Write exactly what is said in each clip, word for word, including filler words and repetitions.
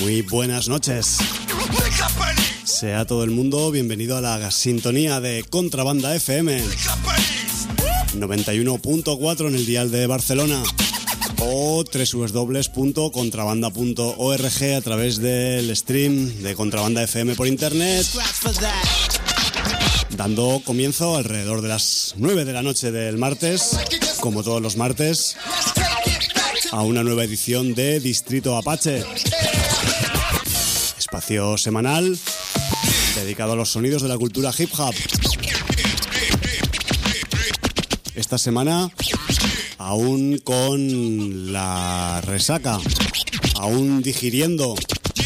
Muy buenas noches. Sea todo el mundo bienvenido a la sintonía de Contrabanda F M noventa y uno punto cuatro en el dial de Barcelona o doble u doble u doble u punto contrabanda punto org a través del stream de Contrabanda F M por internet, dando comienzo alrededor de las nueve de la noche del martes, como todos los martes, a una nueva edición de Distrito Apache, espacio semanal dedicado a los sonidos de la cultura hip hop. Esta semana aún con la resaca, aún digiriendo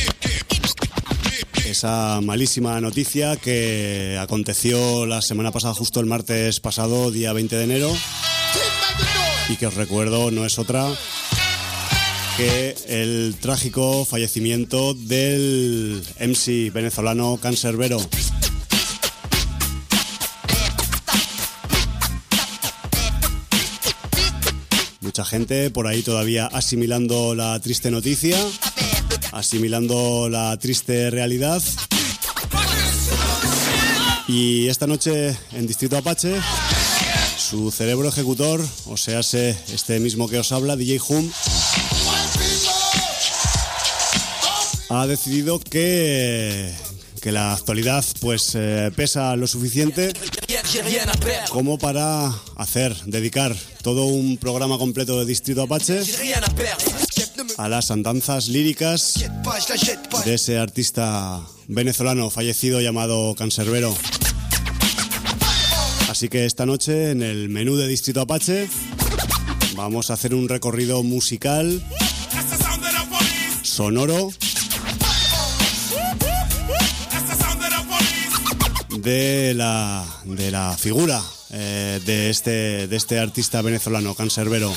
esa malísima noticia que aconteció la semana pasada, justo el martes pasado, día veinte de enero, y que os recuerdo no es otra que el trágico fallecimiento del M C venezolano Canserbero. Mucha gente por ahí todavía asimilando la triste noticia, asimilando la triste realidad. Y esta noche en Distrito Apache, su cerebro ejecutor, o sea, este mismo que os habla, D J Hum, ha decidido que, que la actualidad pues eh, pesa lo suficiente como para hacer, dedicar todo un programa completo de Distrito Apache a las andanzas líricas de ese artista venezolano fallecido llamado Canserbero. Así que esta noche en el menú de Distrito Apache vamos a hacer un recorrido musical, sonoro, de la, de la figura eh, de, este, de este artista venezolano, Canserbero.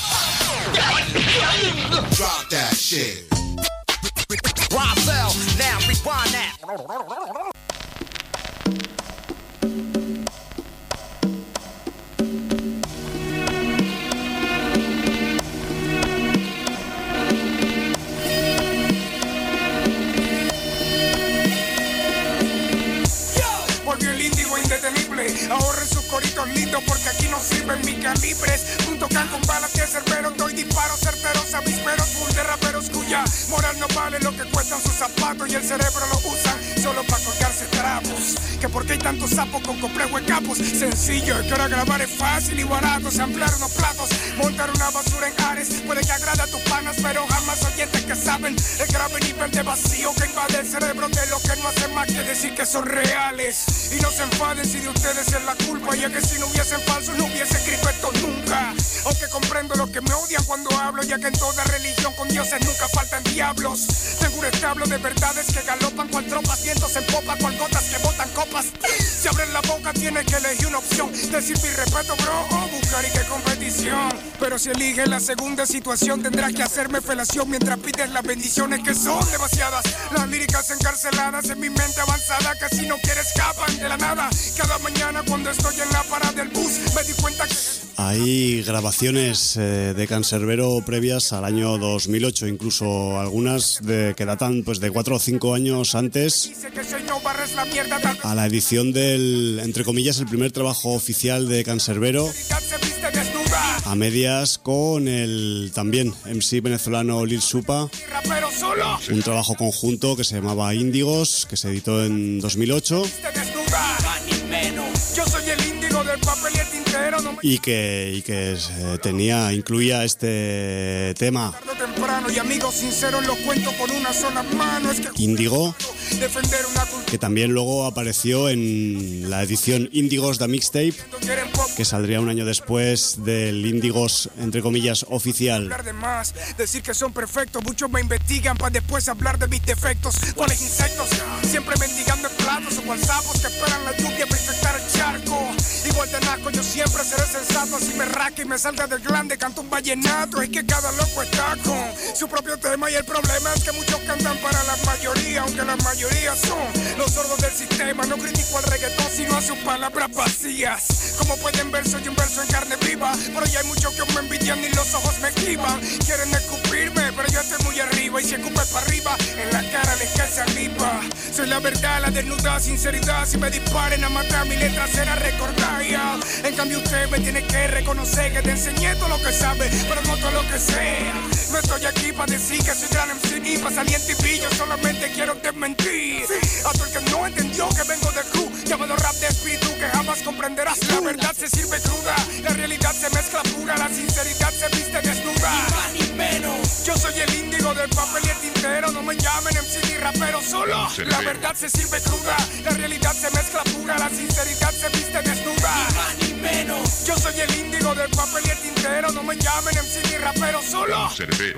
Ahorren sus coritos lindos porque aquí no sirven mis calibres. Punto can con balas de Cerbero, doy disparos certeros, avisperos, full de raperos cuya moral no vale lo que cuestan sus zapatos y el cerebro lo usan solo para colgarse trapos. Que porque hay tantos sapos con complejo de capos. Sencillo, es que ahora grabar es fácil y barato. Samplear unos platos, montar una basura en Ares. Puede que agrade a tus panas, pero jamás oyentes que saben el grave nivel de vacío que invade el cerebro de los que no hacen más que decir que son reales. Y no se enfaden si de ustedes es la culpa, ya que si no hubiesen falsos no hubiese escrito esto nunca. Aunque comprendo los que me odian cuando hablo, ya que en toda religión con dioses nunca faltan diablos. Tengo un establo de verdades que galopan cual tropas, vientos en popa, cual gotas que botan copas. Si abren la boca tienes que elegir una opción, decir mi respeto bro o buscar y qué competición. Pero si eliges la segunda situación tendrás que hacerme felación mientras pides las bendiciones que son demasiadas. Las líricas encarceladas en mi mente avanzada que si no quieres escapan de la nada. Cada mañana cuando estoy en la parada del bus me di cuenta que... Hay grabaciones eh, de Canserbero previas al año dos mil ocho, incluso algunas de, que datan pues, de cuatro o cinco años antes a la edición del, entre comillas, el primer trabajo oficial de Canserbero, a medias con el también M C venezolano Lil Supa, un trabajo conjunto que se llamaba Índigos, que se editó en dos mil ocho. Yo soy el índigo del papel y el tintero. No me... Y que, y que eh, tenía, incluía este tema. Y amigos sinceros lo cuento con una sola mano. Es que... Índigo, que también luego apareció en la edición Índigos da Mixtape, que saldría un año después del Índigos, entre comillas, oficial. Decir que son perfectos, muchos me investigan para después hablar de mis defectos. ¿Cuáles insectos? Siempre mendigando en platos o cual sapos que esperan la lluvia para infectar el charco. Igual de naco, yo siempre seré sensato. Si me raque y me salga del glande, canto un vallenato. Es que cada loco está con su propio tema y el problema es que muchos cantan para la mayoría, aunque la mayoría son los sordos del sistema. No critico al reggaetón sino a sus palabras vacías. Como pueden ver soy un verso en carne viva, pero ya hay muchos que me envidian y los ojos me esquivan. Quieren escupirme, pero yo estoy muy arriba y si escupes para arriba en la cara soy la verdad, la desnuda sinceridad. Si me disparen a matar, mi letra será recordada, yeah. En cambio usted me tiene que reconocer que te enseñé todo lo que sabe, pero no todo lo que sé. No estoy aquí para decir que soy gran M C ni para salir en T V, yo solamente quiero desmentir a todo el que no entendió que vengo de crew, llamado rap de espíritu, que jamás comprenderás. La verdad se sirve cruda, la realidad se mezcla pura, la sinceridad se viste desnuda. Ni más ni menos. Yo soy el índigo del papel y el tintero, no me llamen M C ni rapero, solo la verdad se sirve cruda, la realidad se mezcla pura, la sinceridad se viste desnuda. Ni más ni menos. Yo soy el índigo del papel y el tintero, no me llamen M C ni rapero, solo Cerbero.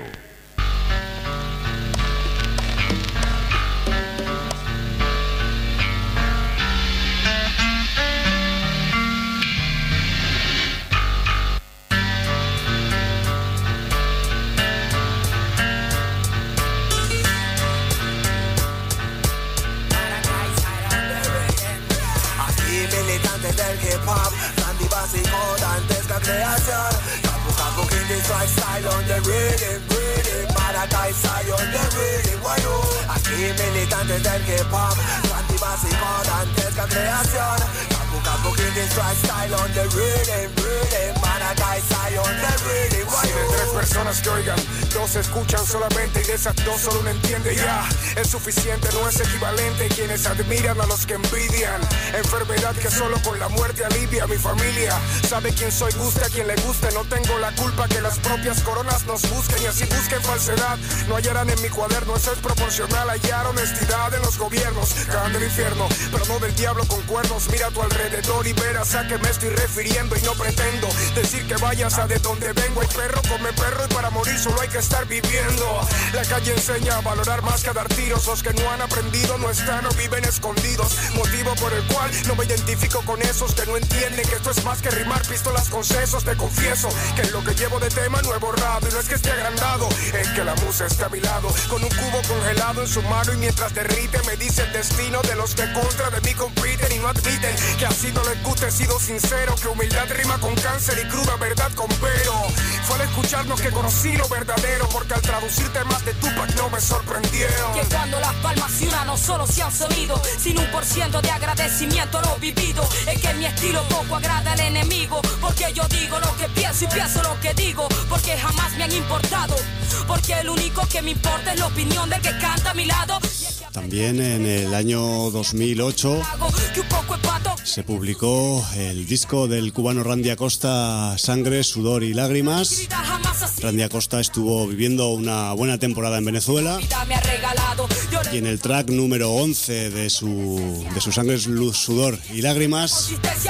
Del hip hop, Randy básico, dantesca creación. Capu capu king this lifestyle on the rhythm, rhythm. Maracay style on the rhythm, guayo. Aquí militantes del hip hop, Randy básico, dantesca creación. Capu capu king this lifestyle on the rhythm, rhythm. Maracay style on the rhythm, guayo. Si de tres personas que oigan, dos escuchan solamente y de esas dos solo una entiende, ya. Es suficiente, no es equivalente. Quienes admiran a los que envidian. Enfermedad que solo con la muerte alivia. Mi familia sabe quién soy, guste a quien le guste. No tengo la culpa que las propias coronas nos busquen y así busquen falsedad. No hallarán en mi cuaderno, eso es proporcional. Hallar honestidad en los gobiernos, cagan del infierno, pero no del diablo con cuernos. Mira a tu alrededor y verás a qué me estoy refiriendo. Y no pretendo decir que vayas a de donde vengo. Hay perro come perro y para morir solo hay que estar viviendo. La calle enseña a valorar más que a dar tiros. Los que no han aprendido no están o viven escondidos. Motivo por el cual no me identifico con esos que no entienden que esto es más que rimar pistolas con sesos. Te confieso que en lo que llevo de tema no he borrado. Y no es que esté agrandado, es que la musa está a mi lado, con un cubo congelado en su mano. Y mientras derrite me dice el destino de los que contra de mí compiten y no admiten que así no les guste. He sido sincero, que humildad rima con cáncer y cruda verdad con pero. Fue al escucharnos que conocí lo verdadero, porque al traducir temas de Tupac no me sorprendieron. Que cuando las palmas y una no solo se han sonido, sin un por ciento de agradecimiento lo vivido. Es que mi estilo poco agrada al enemigo, porque yo digo lo que pienso y pienso lo que digo, porque jamás me han importado, porque el único que me importa es la opinión del que canta a mi lado. También en el año dos mil ocho se publicó el disco del cubano Randy Acosta, Sangre, Sudor y Lágrimas. Randy Acosta estuvo viviendo una buena temporada en Venezuela y en el track número once de su, de su Sangre, Sudor y Lágrimas,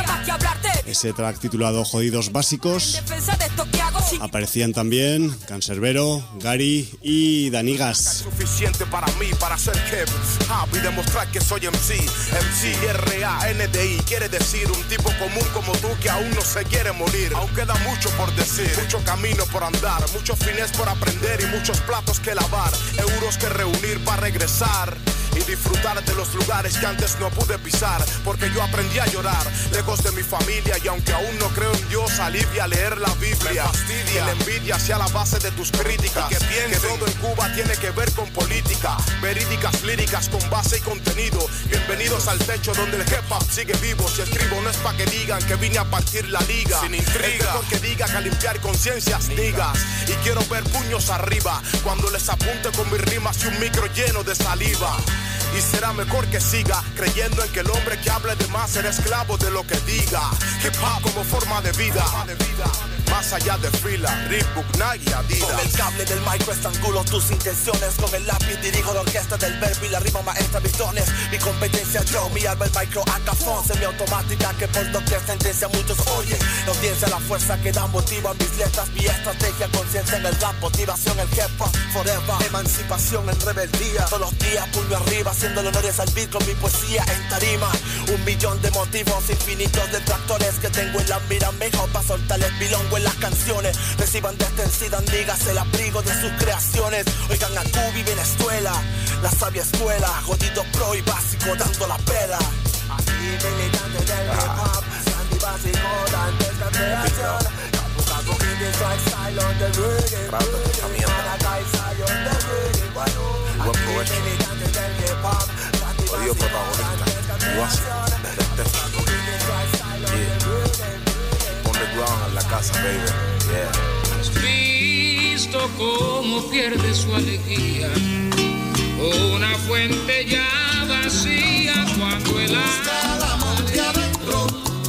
ese track titulado Jodidos Básicos, aparecían también Canserbero, Gary y Danigas. Suficiente para mí, para ser hip hop y demostrar que soy M C. M C R A N D I quiere decir un tipo común como tú que aún no se quiere morir. Aún queda mucho por decir, mucho camino por andar, muchos fines por aprender y muchos platos que lavar, euros que reunir para regresar y disfrutar de los lugares que antes no pude pisar, porque yo aprendí a llorar lejos de mi familia y aunque aún no creo en Dios, alivia leer la Biblia. Y la envidia sea la base de tus críticas, que piensen que todo en Cuba tiene que ver con política, verídicas líricas con base y contenido. Bienvenidos al techo donde el hip hop sigue vivo. Si escribo no es pa' que digan que vine a partir la liga, sin intriga, es mejor que diga que a limpiar conciencias digas. Y quiero ver puños arriba cuando les apunte con mis rimas y un micro lleno de saliva. Y será mejor que siga creyendo en que el hombre que hable de más será esclavo de lo que diga. Hip hop como forma de vida, más allá de fila, Reebok, Nike, Adidas. Con el cable del micro estrangulo tus intenciones, con el lápiz dirijo la orquesta del verbo y la rima maestra mis dones. Mi competencia yo, mi alma el micro acafón, semiautomática que por doquier sentencia muchos oyen. La audiencia, la fuerza que da motivo a mis letras, mi estrategia, conciencia en el rap, motivación el hip hop, forever, emancipación en rebeldía. Todos los días puño arriba, haciendo honores al beat con mi poesía en tarima. Un millón de motivos infinitos de tractores que tengo en la mira mejor para soltarles bilongo en las canciones. Reciban de extensidan, digas el abrigo de sus creaciones. Oigan a Cuba y Venezuela, la sabia escuela, jodido pro y básico dando la pela. Aquí militantes del hip hop, Randy básico, dantesca creación. Capu capu king this lifestyle on the rhythm, Maracay style on the rhythm. Aquí militantes del hip hop, Randy básico, pasa, baby. Yeah. Has visto cómo pierde su alegría una fuente ya vacía cuando el agua de adentro.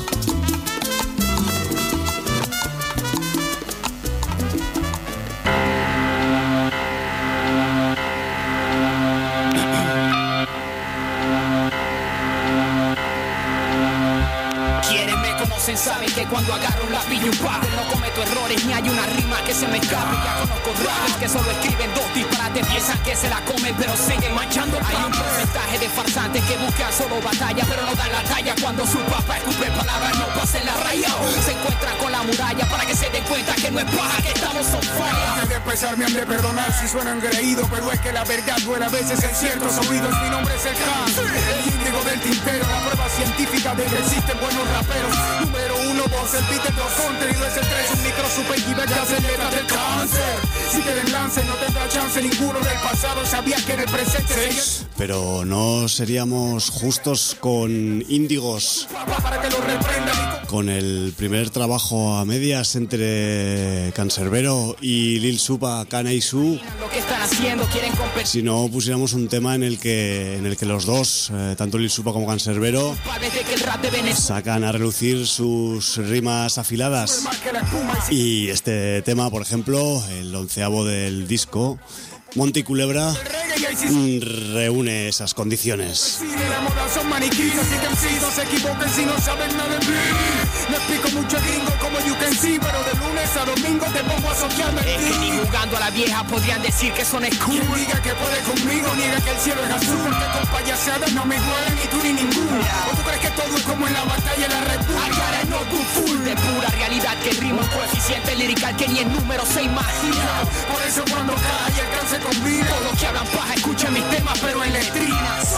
Saben que cuando agarro un lápiz y un papel no cometo errores ni hay una rima que se me escape. Ya conozco rappers que solo escriben dos disparates, piensan que se la comen pero siguen manchando el. Hay un porcentaje de farsantes que buscan solo batalla pero no dan la talla cuando su papá escupe palabras no pasen la raya. Se encuentran con la muralla para que se den cuenta que no es paja, que estamos on fire. Antes de empezar me han de perdonar si sueno engreído, pero es que la verdad duele a veces en ciertos oídos. Mi nombre es el Khan, el índigo del tintero, la prueba científica de que existen buenos raperos. Número uno, vos, el beat del dos, contenido es el tres, un micro super giga que hace letras del cáncer. Si quieren lance, no tendrá chance ninguno del pasado, sabía que en el presente sería... Pero no seríamos justos con Índigos, para que lo reprenda. con el primer trabajo a medias entre Canserbero y Lil Supa, Kana y Su, Lo que están haciendo, quieren competir. si no pusiéramos un tema en el que, en el que los dos, eh, tanto Lil Supa como Canserbero, Padres de que el rap de Venezuela sacan a relucir sus rimas afiladas. Y este tema, por ejemplo, el onceavo del disco, Monte y Culebra, mm, reúne esas condiciones. Si de la moda son maniquíes, así que si no se equivoquen si no saben nada de mí. No explico mucho gringo como you can see, pero de lunes a domingo te pongo a soquearme es que ni jugando a la vieja podrían decir que son cool. Quien diga que puede conmigo, niega que el cielo es azul. Porque con payasadas no me igualan ni tú ni ninguno. ¿O tú crees que todo es como en la batalla de la república? No tu full de pura realidad que rima un coeficiente lirical que ni el número se imagina. Por eso cuando cae el alcance conmigo, todos los que hablan paja escuchen mis temas pero en letrinas.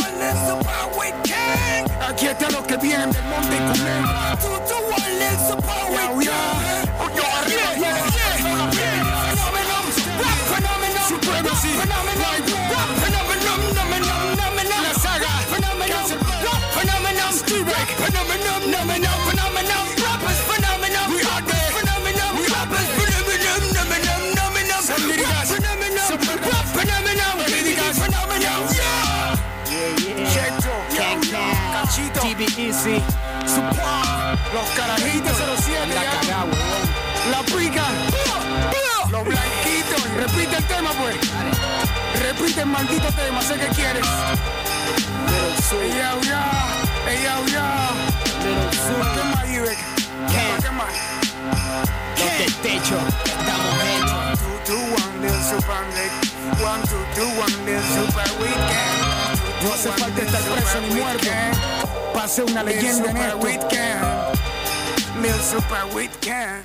Aquí está lo que viene del Monte y Culebra. La saga T B Easy, los carajitos cero siete, la cagá, weón. la pica, los blanquitos. Repite el tema, pues. Repite el maldito tema, sé que quieres. Ey, ya, ya, ey, ya, ya. ¿Qué más, Ivek? ¿Qué más? Los del techo, estamos hechos. Two, two, one, del super week. One, two, two, one, del super weekend. No hace falta estar preso ni muerto. Pase una leyenda en esto. Lil Super Weekend.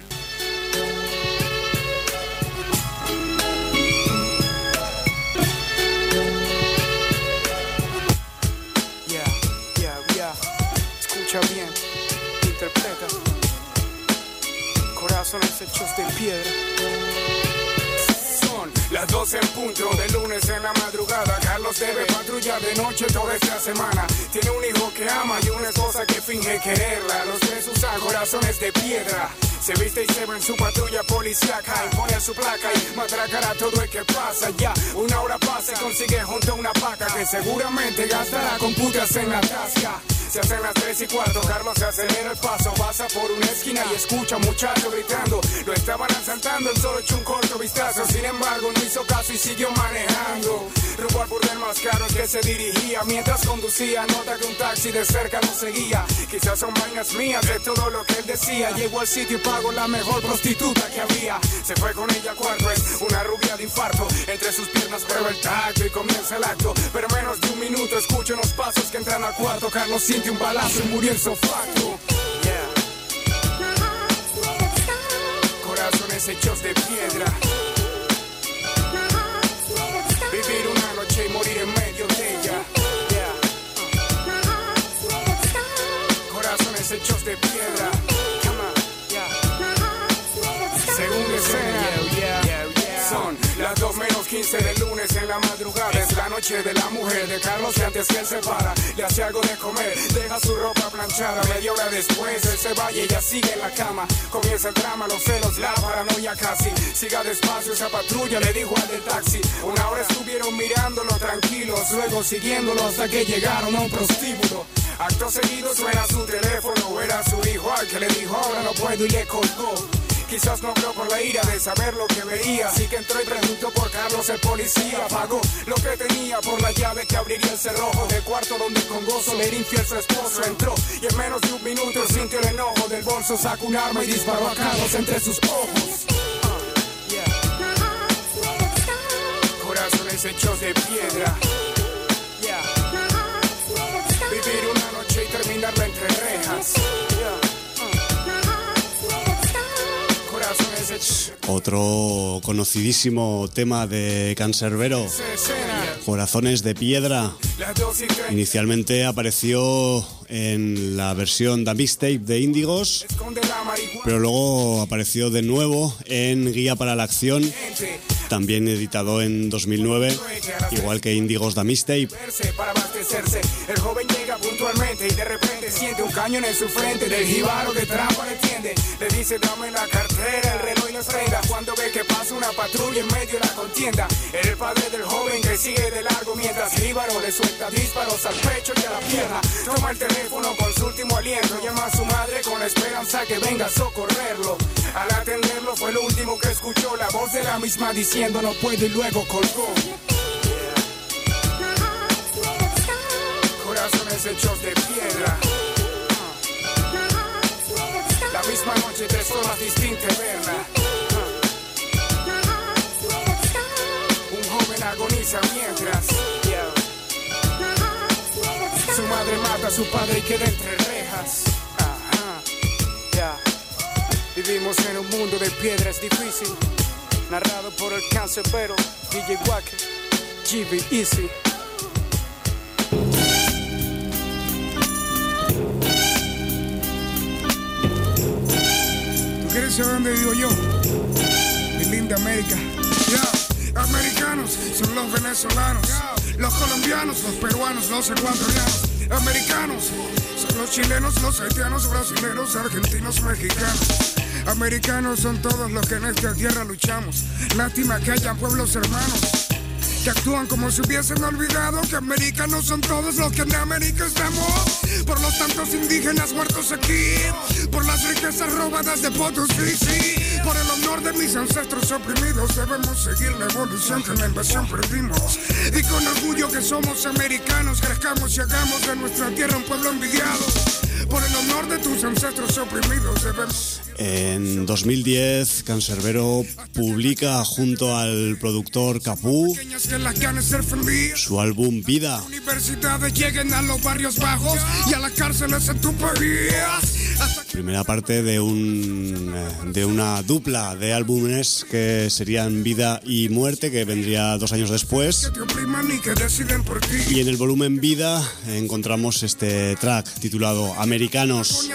Yeah, yeah, yeah. Escucha bien, interpreta. Corazones hechos de piedra. Las doce en punto, de lunes en la madrugada. Carlos debe patrullar de noche toda esta semana. Tiene un hijo que ama y una esposa que finge quererla. Los tres usan corazones de piedra. Se viste y se va en su patrulla policíaca. Impone su placa y matracará todo el que pasa. Ya, una hora pasa y consigue junto a una paca que seguramente gastará con putas en la tasca. Se hacen las tres y cuarto, Carlos se acelera el paso, pasa por una esquina y escucha a un muchacho gritando. Lo estaban asaltando, él solo echó un corto vistazo, sin embargo no hizo caso y siguió manejando. Rumbo al burdel más caro al que se dirigía. Mientras conducía, nota que un taxi de cerca lo seguía. Quizás son vainas mías de todo lo que él decía. Llegó al sitio y pagó la mejor prostituta que había. Se fue con ella a cuarto, es una rubia de infarto. Entre sus piernas prueba el tacto y comienza el acto. Pero menos de un minuto escucha unos pasos que entran al cuarto. Carlos siente un balazo y murió en sofacto. Yeah. Corazones hechos de piedra. Vivir una noche y morir en medio de ella. Yeah. Corazones hechos de piedra. Come on. Yeah. Según escena. Yeah, yeah. Son las dos menos quince del lunes en la madrugada. Es la noche noche de la mujer de Carlos, que antes que él se para, le hace algo de comer, deja su ropa planchada. Media hora después él se va y ella sigue en la cama. Comienza el drama, los celos, la paranoia casi. Siga despacio esa patrulla, le dijo al del taxi. Una hora estuvieron mirándolo tranquilos, luego siguiéndolo hasta que llegaron a un prostíbulo. Acto seguido suena su teléfono, era su hijo al que le dijo ahora no puedo y le colgó. Quizás no habló por la ira de saber lo que veía, así que entró y preguntó por Carlos el policía. Pagó lo que tenía por la llave que abriría el cerrojo del cuarto donde con gozo le era infiel su esposo. Entró y en menos de un minuto sintió el enojo. Del bolso sacó un arma y disparó a Carlos entre sus ojos. uh, yeah. Corazones hechos de piedra, yeah. Vivir una noche y terminarla entre rejas, yeah. Otro conocidísimo tema de Canserbero, Corazones de Piedra. Inicialmente apareció en la versión The Mixtape de Índigos, pero luego apareció de nuevo en Guía para la Acción, también editado en dos mil nueve, igual que Índigos The Mixtape. Para abastecerse, el joven llega puntualmente y de repente siente un cañón en su frente. Del jíbaro de trampa le tiende, le dice dame la cartera, el reloj y las prendas. Cuando ve que pasa una patrulla en medio de la contienda, era el padre del joven que sigue de largo mientras jíbaro le suelta disparos al pecho y a la pierna. Toma el teléfono con su último aliento, llama a su madre con la esperanza que venga a socorrerlo. Al atenderlo fue el último que escuchó la voz de la misma diciendo no puedo y luego colgó. Corazones hechos de piedra. La misma noche, tres formas distintas de verla. Un joven agoniza mientras su madre mata a su padre y queda entre rejas. Vivimos en un mundo de piedras difícil. Narrado por el Canserbero, D J Wacker, G B Easy. ¿Quieres saber dónde vivo yo? Mi linda América. Yeah. Americanos son los venezolanos, los colombianos, los peruanos, los ecuatorianos. Americanos son los chilenos, los haitianos, brasileños, argentinos, mexicanos. Americanos son todos los que en esta tierra luchamos. Lástima que haya pueblos hermanos que actúan como si hubiesen olvidado que americanos son todos los que en América estamos. Por los tantos indígenas muertos aquí, por las riquezas robadas de Potosí, sí. Por el honor de mis ancestros oprimidos, debemos seguir la evolución que en la invasión perdimos. Y con orgullo que somos americanos, crezcamos y hagamos de nuestra tierra un pueblo envidiado. Por el honor de tus ancestros oprimidos, debemos... En dos mil diez, Canserbero publica junto al productor Capú su álbum Vida. Universidades lleguen a los barrios bajos y a las cárceles en tu país. Primera parte de un de una dupla de álbumes que serían Vida y Muerte, que vendría dos años después. Y en el volumen Vida encontramos este track titulado Americanos,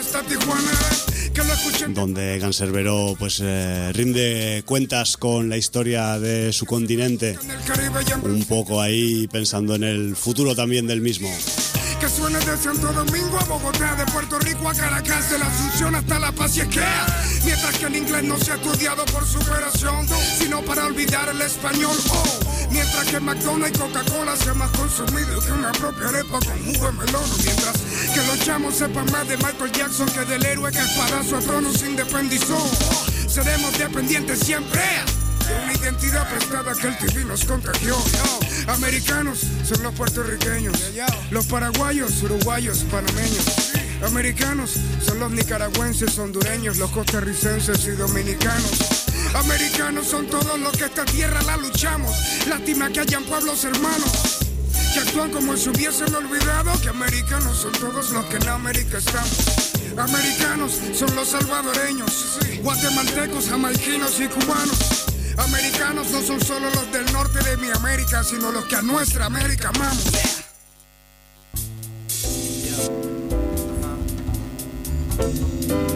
donde Canserbero pues eh, rinde cuentas con la historia de su continente, un poco ahí pensando en el futuro también del mismo. Que suene de Santo Domingo a Bogotá, de Puerto Rico a Caracas, de la Asunción hasta La Paz y Esquea. Mientras que el inglés no se ha estudiado por superación, sino para olvidar el español. Oh, mientras que McDonald's y Coca-Cola sea más consumido que una propia arepa con jugo de melón. Mientras que los chamos sepan más de Michael Jackson que del héroe que espadazo a trono se independizó. Oh, seremos dependientes siempre de una identidad prestada que el T V nos contagió. Yo, americanos son los puertorriqueños, los paraguayos, uruguayos, panameños. Americanos son los nicaragüenses, hondureños, los costarricenses y dominicanos. Americanos son todos los que esta tierra la luchamos. Lástima que hayan pueblos hermanos que actúan como si hubiesen olvidado que americanos son todos los que en América estamos. Americanos son los salvadoreños, guatemaltecos, jamaiquinos y cubanos. Americanos no son solo los del norte de mi América, sino los que a nuestra América amamos.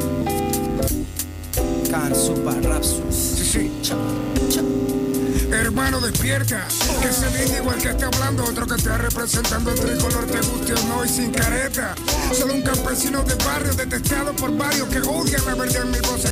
Sí, sí. hermano, despierta. Que ese índigo el que está hablando, otro que está representando el tricolor, te guste o no y sin careta. Solo un campesino de barrio detestado por varios que odian la verdad en mi voz.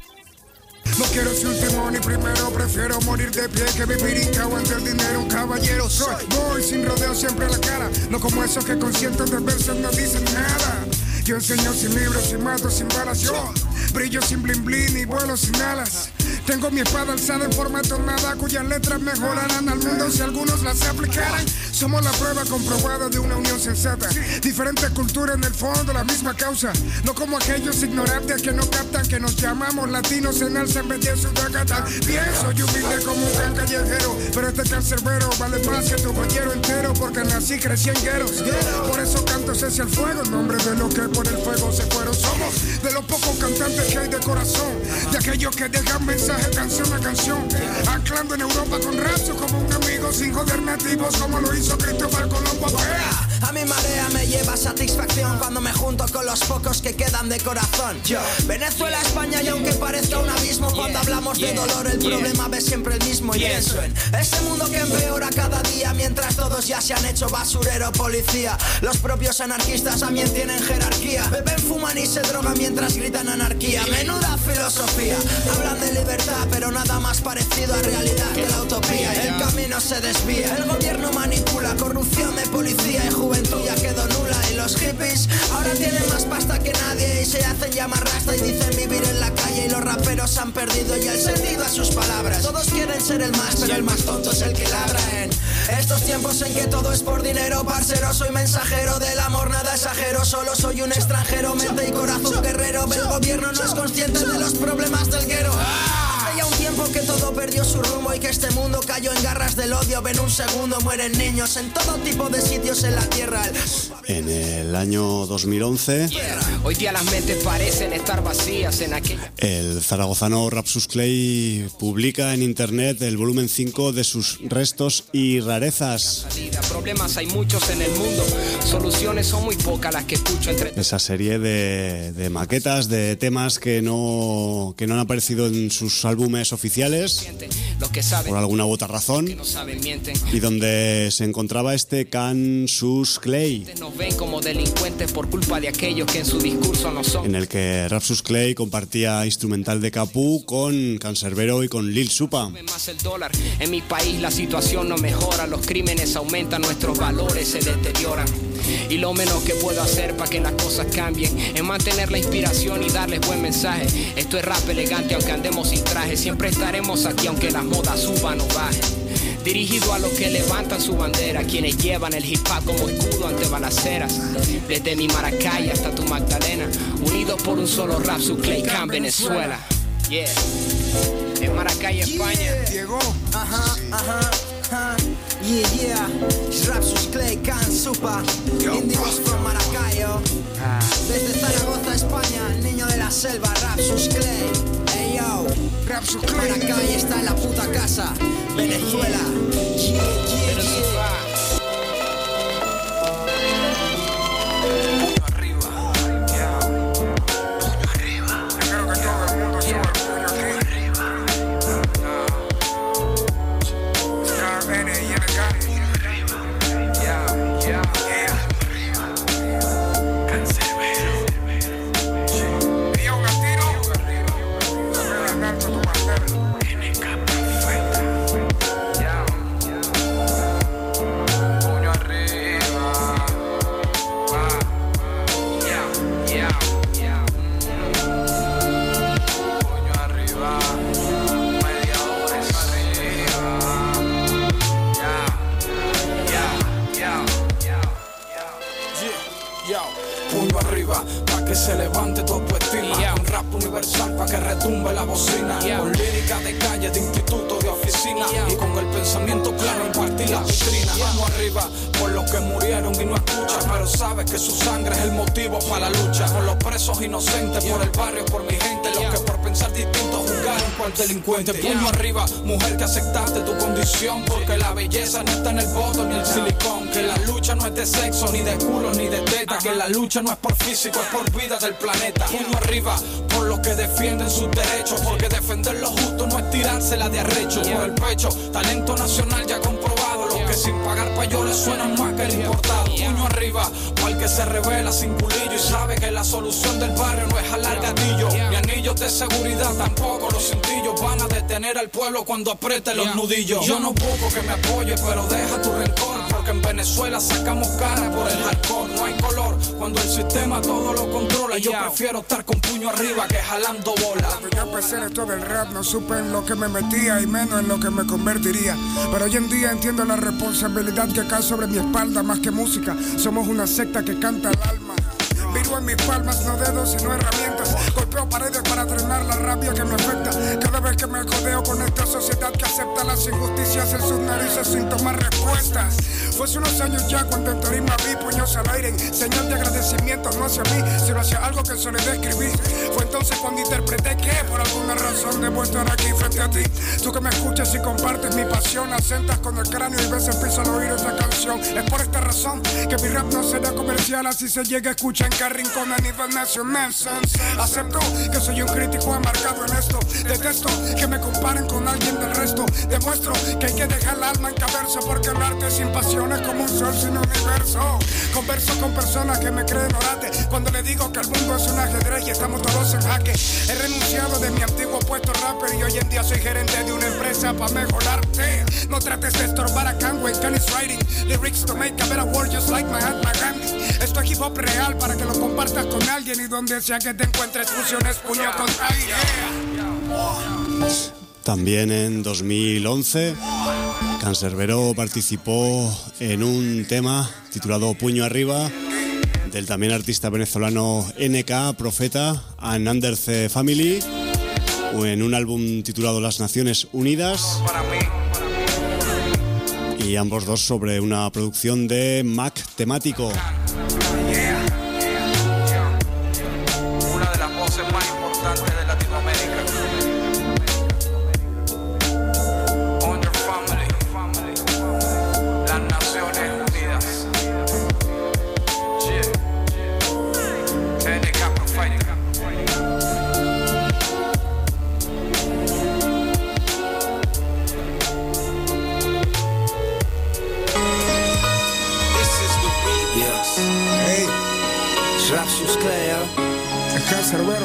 No quiero ser último ni primero, prefiero morir de pie que vivir hincado ante el dinero. Un caballero soy, voy sin rodeo siempre a la cara, no como esos que con cientos de versos no dicen nada. Yo enseño sin libros, sin mato, sin balas, yo brillo sin blin blin y vuelo sin alas. Tengo mi espada alzada en forma tornada, cuyas letras mejorarán al mundo si algunos las aplicaran. Somos la prueba comprobada de una unión sensata. Diferentes culturas en el fondo, la misma causa. No como aquellos ignorantes que no captan que nos llamamos latinos en alza en vez de sudacatán. Bien, soy humilde como un can callejero, pero este cancerbero vale más que tu bollero entero, porque nací, crecí en gueros. Por eso canto hacia el fuego, en nombre de los que por el fuego se fueron. Somos de los pocos cantantes que hay de corazón, de aquellos que dejan mensaje canción a canción, anclando en Europa con rapso como un amigo, sin joder nativos como lo hizo Cristóbal Colón. Papea. A mi marea me lleva satisfacción cuando me junto con los pocos que quedan de corazón. Yo, Venezuela, España, y aunque parezca un abismo, cuando hablamos de dolor el problema ves siempre el mismo. Y pienso en ese mundo que empeora cada día, mientras todos ya se han hecho basurero, policía. Los propios anarquistas también tienen jerarquía, beben, fuman y se drogan mientras gritan anarquía. Menuda filosofía, hablan de libertad, pero nada más parecido a realidad que la utopía. El camino se desvía, el gobierno manipula, corrupción de policía y juventud ya quedó nula. Y los hippies ahora tienen más pasta que nadie y se hacen llamar rasta y dicen vivir en la calle. Y los raperos han perdido ya el sentido a sus palabras. Todos quieren ser el más, pero el más tonto es el que labra. En estos tiempos en que todo es por dinero, parcero, soy mensajero del amor, nada exagero. Solo soy un extranjero, mente y corazón guerrero. El gobierno no es consciente de los problemas del guero. Hace ya un tiempo que todo perdió su rumbo y que este mundo cayó en garras del odio. Ven un segundo, mueren niños en todo tipo de sitios en la tierra. En el año dos mil once, hoy día las mentes parecen estar vacías en aquella... el zaragozano Rapsus Clay publica en internet el volumen cinco de sus restos y rarezas. Problemas hay muchos en el mundo, soluciones son muy pocas las que escucho entre... Esa serie de, de maquetas, de temas que no, que no han aparecido en sus álbumes oficiales, por alguna u otra razón, y donde se encontraba este Rapsus Clay, nos ven como delincuentes por culpa de aquellos que en su discurso no son. En el que Rapsus Clay compartía instrumental de Capú con Canserbero y con Lil Supa. Más el dólar. En mi país la situación no mejora, los crímenes aumentan, nuestros valores se deterioran. Y lo menos que puedo hacer para que las cosas cambien es mantener la inspiración y darles buen mensaje. Esto es rap elegante aunque andemos sin traje. Siempre estaremos aquí aunque las modas suban o bajen. Dirigido a los que levantan su bandera, quienes llevan el hip hop como escudo ante balaceras. Desde mi Maracay hasta tu Magdalena, unidos por un solo Rapsus Clay Can Venezuela. Yeah. En Maracay, España. Llegó. Ajá, ajá. Uh, yeah, yeah, it's Rapsus Clay, Can Supa, Indios from Maracayo. Desde Zaragoza, España, el niño de la selva, Rapsus Clay. Hey yo, Rapsus Clay. Maracay está en la puta casa, Venezuela. Yeah, yeah, yeah. Se levante tu autoestima, yeah. Un rap universal pa' que retumbe la bocina, yeah. Con lírica de calle, de instituto, de oficina, yeah. Y con el pensamiento claro impartir la vitrina, yeah. Vamos arriba por los que murieron y no escuchan, pero sabes que su sangre es el motivo para la lucha. Por los presos inocentes, yeah. Por el barrio, por mi gente, yeah. Los que por pensar distintos juzgar a cual delincuente. Puño arriba, mujer que aceptaste tu condición, porque la belleza no está en el voto ni el silicón. Que la lucha no es de sexo, ni de culo, ni de teta. Que la lucha no es por físico, es por vida del planeta. Puño arriba por los que defienden sus derechos, porque defender lo justo no es tirársela de arrecho. Por el pecho, talento nacional ya comprobado, los que sin pagar payoles suenan más que el importado. Puño arriba, o el que se revela sin culillo y sabe que la solución del barrio no es jalar gatillo, ni anillos de seguridad, tampoco los cintillos van a detener al pueblo cuando apriete los nudillos. Yo no busco que me apoye, pero deja tu rencor, porque en Venezuela sacamos cara por el hardcore. No hay color cuando el sistema todo lo controla. Yo prefiero estar con puño arriba que jalando bola. Cuando yo empecé en esto del rap no supe en lo que me metía y menos en lo que me convertiría, pero hoy en día entiendo la responsabilidad que cae sobre mi espalda. Más que música, somos una secta que canta el alma. Miro en mis palmas, no dedos, sino herramientas. Golpeo paredes para drenar la rabia que me afecta. Cada vez que me jodeo con esta sociedad que acepta las injusticias en sus narices sin tomar respuestas. Fue hace unos años ya cuando en tarima vi puños al aire, señal de agradecimiento no hacia mí, sino hacia algo que solía escribir. Fue entonces cuando interpreté que por alguna razón debo estar aquí frente a ti. Tú que me escuchas y compartes mi pasión, asentas con el cráneo y ves el piso al oír esta canción. Es por esta razón que mi rap no será comercial, así se llega a escuchar en cada rincón a nivel nacional. Acepto que soy un crítico amargado en esto. Detesto que me comparen con alguien del resto. Demuestro que hay que dejar el alma en cabeza, porque el arte sin pasión es como un sol sin universo. Converso con personas que me creen orate cuando le digo que el mundo es un ajedrez y estamos todos en jaque. He renunciado de mi antiguo puesto rapper y hoy en día soy gerente de una empresa para mejorarte. No trates de estorbar a Conway, Kenny's writing lyrics to make a better world just like Mahatma Gandhi. Esto es hip hop real para que lo compartas con alguien y donde sea que te encuentres fusiones puño con aire. También en dos mil once, Canserbero participó en un tema titulado Puño Arriba del también artista venezolano N K, Profeta, and Under the Family, o en un álbum titulado Las Naciones Unidas, y ambos dos sobre una producción de Mac Temático. Una de las voces más importantes de Latinoamérica. Under Family, Las Naciones Unidas. Yeah. N K Profeta. Rapsus Clay, el Canserbero.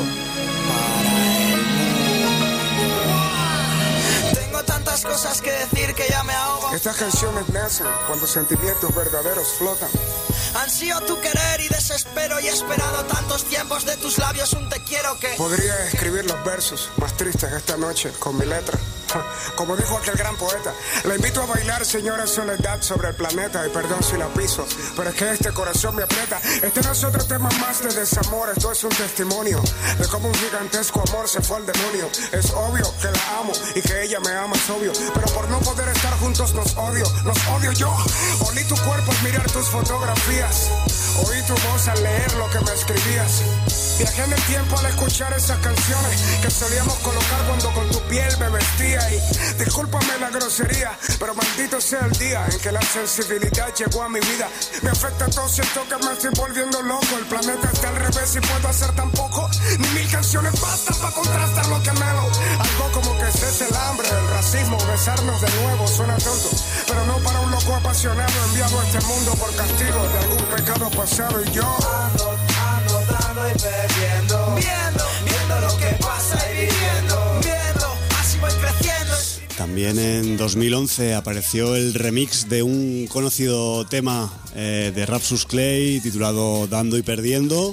Tengo tantas cosas que decir que ya me ahogo. Estas canciones nacen cuando sentimientos verdaderos flotan. Ansío tu querer y desespero, y he esperado tantos tiempos de tus labios un te quiero que... Podría escribir los versos más tristes esta noche con mi letra. Como dijo aquel gran poeta, la invito a bailar, señora Soledad, sobre el planeta. Y perdón si la piso, pero es que este corazón me aprieta. Este no es otro tema más de desamor, esto es un testimonio de cómo un gigantesco amor se fue al demonio. Es obvio que la amo y que ella me ama, es obvio, pero por no poder estar juntos nos odio, nos odio yo. Olí tu cuerpo al mirar tus fotografías, oí tu voz al leer lo que me escribías. Viajé en el tiempo al escuchar esas canciones que solíamos colocar cuando con tu piel me vestía. Y discúlpame la grosería, pero maldito sea el día en que la sensibilidad llegó a mi vida. Me afecta todo, siento que me estoy volviendo loco. El planeta está al revés y puedo hacer tan poco. Ni mil canciones bastan para contrastar lo que anhelo. Algo como que cese el hambre, el racismo, besarnos de nuevo. Suena tonto, pero no para un loco apasionado enviado a este mundo por castigo de algún pecado pasado. Y yo ando, ando, dando y perdiendo, viendo, viendo lo que pasa y viviendo, viendo, así voy creciendo. También en dos mil once apareció el remix de un conocido tema eh, de Rapsus Clay titulado Dando y Perdiendo,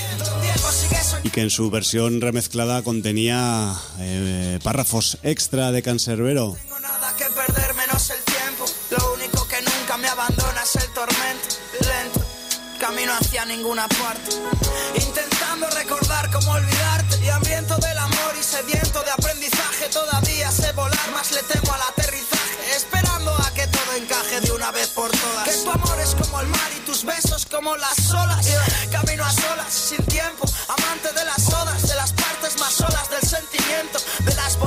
y que en su versión remezclada contenía eh, párrafos extra de Canserbero. No tengo nada que perder menos el tiempo, lo único que nunca me abandona es el tormento, lento, camino hacia ninguna parte, intentando recordar cómo olvidarte, y hambriento del amor y sediento de aprendizaje. Todavía sé volar, más le temo al aterrizaje, esperando a que todo encaje de una vez por todas. Que tu amor es como el mar y tus besos como las olas, camino a solas, sin tiempo, amante de las odas, de las partes más solas del sentimiento, de las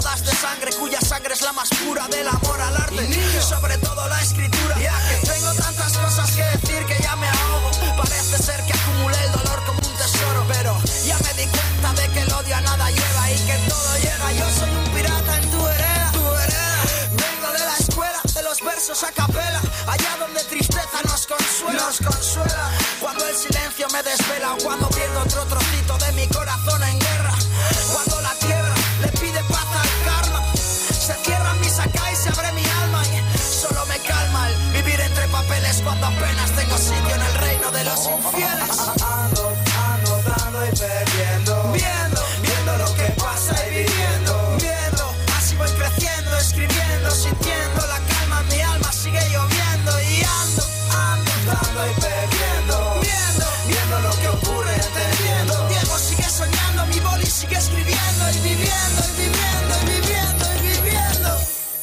sangre, cuya sangre es la más pura del amor al arte, sobre todo la escritura. Tengo tantas cosas que decir que ya me ahogo. Parece ser que acumulé el dolor como un tesoro, pero ya me di cuenta de que el odio a nada lleva y que todo llega. Yo soy un pirata en tu hereda, tu hereda. Vengo de la escuela de los versos a capela, allá donde tristeza nos consuela, nos consuela. Cuando el silencio me desvela o cuando pierdo otro trocito de mi corazón en guerra, cuando la tierra le pide paz al karma, se cierran mis acá y se abre mi alma y solo me calma el vivir entre papeles cuando apenas tengo sitio en el reino de los infieles. Ando, ando, dando y perdiendo, viendo, viendo lo que pasa y viviendo, viendo, así voy creciendo, escribiendo, sintiendo la calma en mi alma, sigue lloviendo y ando, ando, dando y perdiendo, viendo, viendo lo que ocurre, entendiendo. Diego sigue soñando, mi boli sigue escribiendo y viviendo, y viviendo, y viviendo, y viviendo.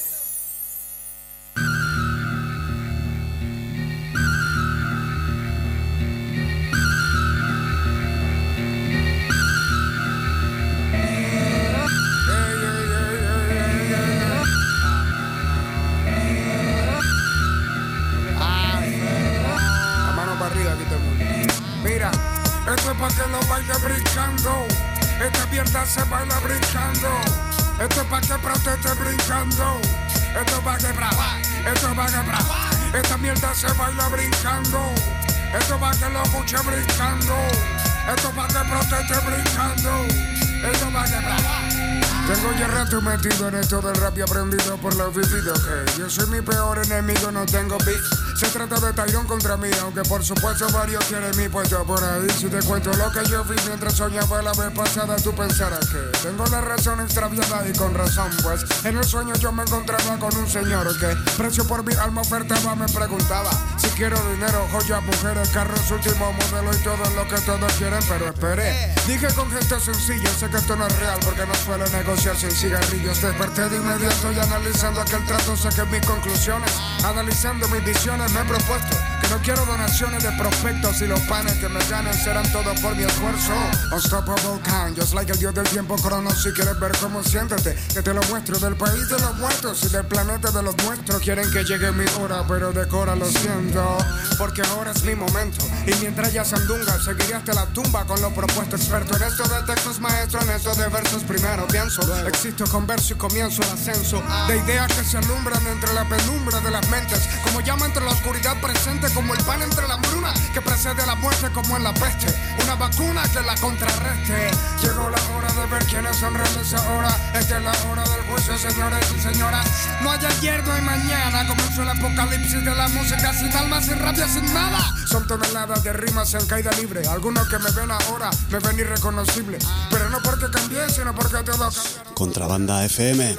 Esto es pa' que lo baile brincando. Esta mierda se baila brincando. Esto es pa' que proteste brincando. Esto es pa' que brava. Esto es pa' que brava. Esta mierda se baila brincando. Esto es pa' que lo escuche brincando. Esto es pa' que proteste brincando. Esto es pa' que brava. Tengo ya rato metido en esto del rap y aprendido por lo vivido que yo soy mi peor enemigo, no tengo beef. Se trata de Tyrone contra mí, aunque por supuesto varios quieren mi puesto por ahí. Si te cuento lo que yo vi mientras soñaba la vez pasada, tú pensarás que tengo la razón extraviada y con razón, pues en el sueño yo me encontraba con un señor que precio por mi alma ofertaba, me preguntaba si quiero dinero, joyas, mujeres, carros, último modelo y todo lo que todos quieren, pero esperé. Dije con gesto sencillo, sé que esto no es real porque no suele negociar sin cigarrillos. Desperté de inmediato y analizando aquel trato saqué mis conclusiones. Analizando mis visiones me he propuesto que no quiero donaciones de prospectos y los panes que me ganen serán todos por mi esfuerzo. Unstoppable kind, just like el dios del tiempo Crono. Si quieres ver cómo siéntete, que te lo muestro. Del país de los muertos y del planeta de los nuestros. Quieren que llegue mi hora, pero de cora lo siento, porque ahora es mi momento. Y mientras ya sandunga, seguiré hasta la tumba con lo propuesto. Experto en esto de textos maestro, en esto de versos primero pienso. Existo con verso y comienzo el ascenso de ideas que se alumbran entre la penumbra de las mentes, como llama entre la oscuridad presente, como el pan entre la hambruna que precede a la muerte como en la peste, una vacuna que la contrarreste. Llegó la hora de ver quiénes son reales ahora. Esta es la hora del juicio, señores y señoras. No hay ayer, no hay mañana. Comenzó el apocalipsis de la música, sin alma, sin rabia, sin nada. Son toneladas de rimas en caída libre. Algunos que me ven ahora me ven irreconocible, pero no porque cambié, sino porque todo cambió. Contrabanda F M,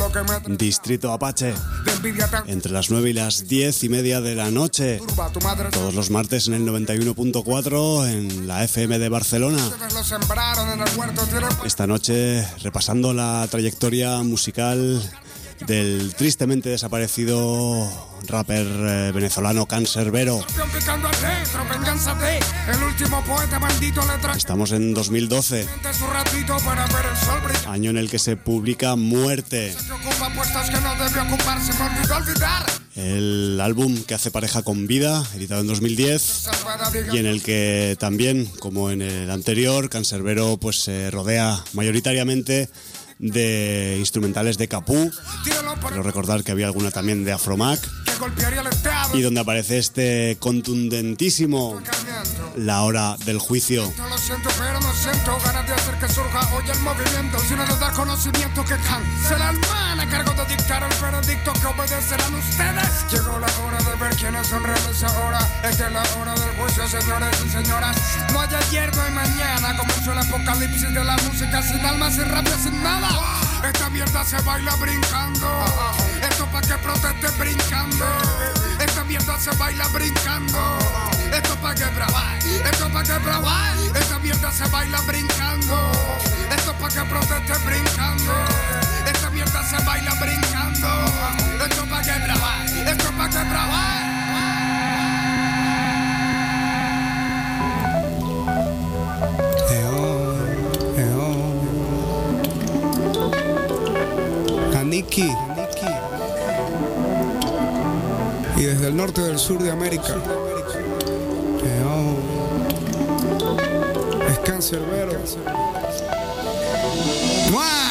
Distrito Apache, entre las nueve y las diez y media de la noche, todos los martes en el noventa y uno punto cuatro en la F M de Barcelona. Esta noche repasando la trayectoria musical del tristemente desaparecido rapper eh, venezolano Canserbero. Estamos en dos mil doce, año en el que se publica Muerte, el álbum que hace pareja con Vida, editado en dos mil diez, y en el que también, como en el anterior, Canserbero pues se rodea mayoritariamente de instrumentales de Capú. Quiero recordar que había alguna también de Afromac, y donde aparece este contundentísimo La Hora del Juicio. Lo siento, pero no siento ganas de hacer que surja hoy el movimiento, sino de dar conocimiento que cancela el man a cargo de dictar el veredicto que obedecerán ustedes. Llegó la hora de ver quiénes son reales ahora. Esta es la hora del juicio, señores y señoras. No hay ayer, no hay mañana. Comenzó el apocalipsis de la música, sin alma, sin rabia, sin nada. Esta mierda se baila brincando. Esto pa' que proteste brincando. Esta mierda se baila brincando. Esto pa' que brava. Esto pa' que brava. Esta mierda se baila brincando. Esto pa' que proteste brincando. Esta mierda se baila brincando. Esto pa' que brava. Esto pa' que brava. y desde el norte del sur de América. Eh, oh. Es Canserbero. ¡Mua!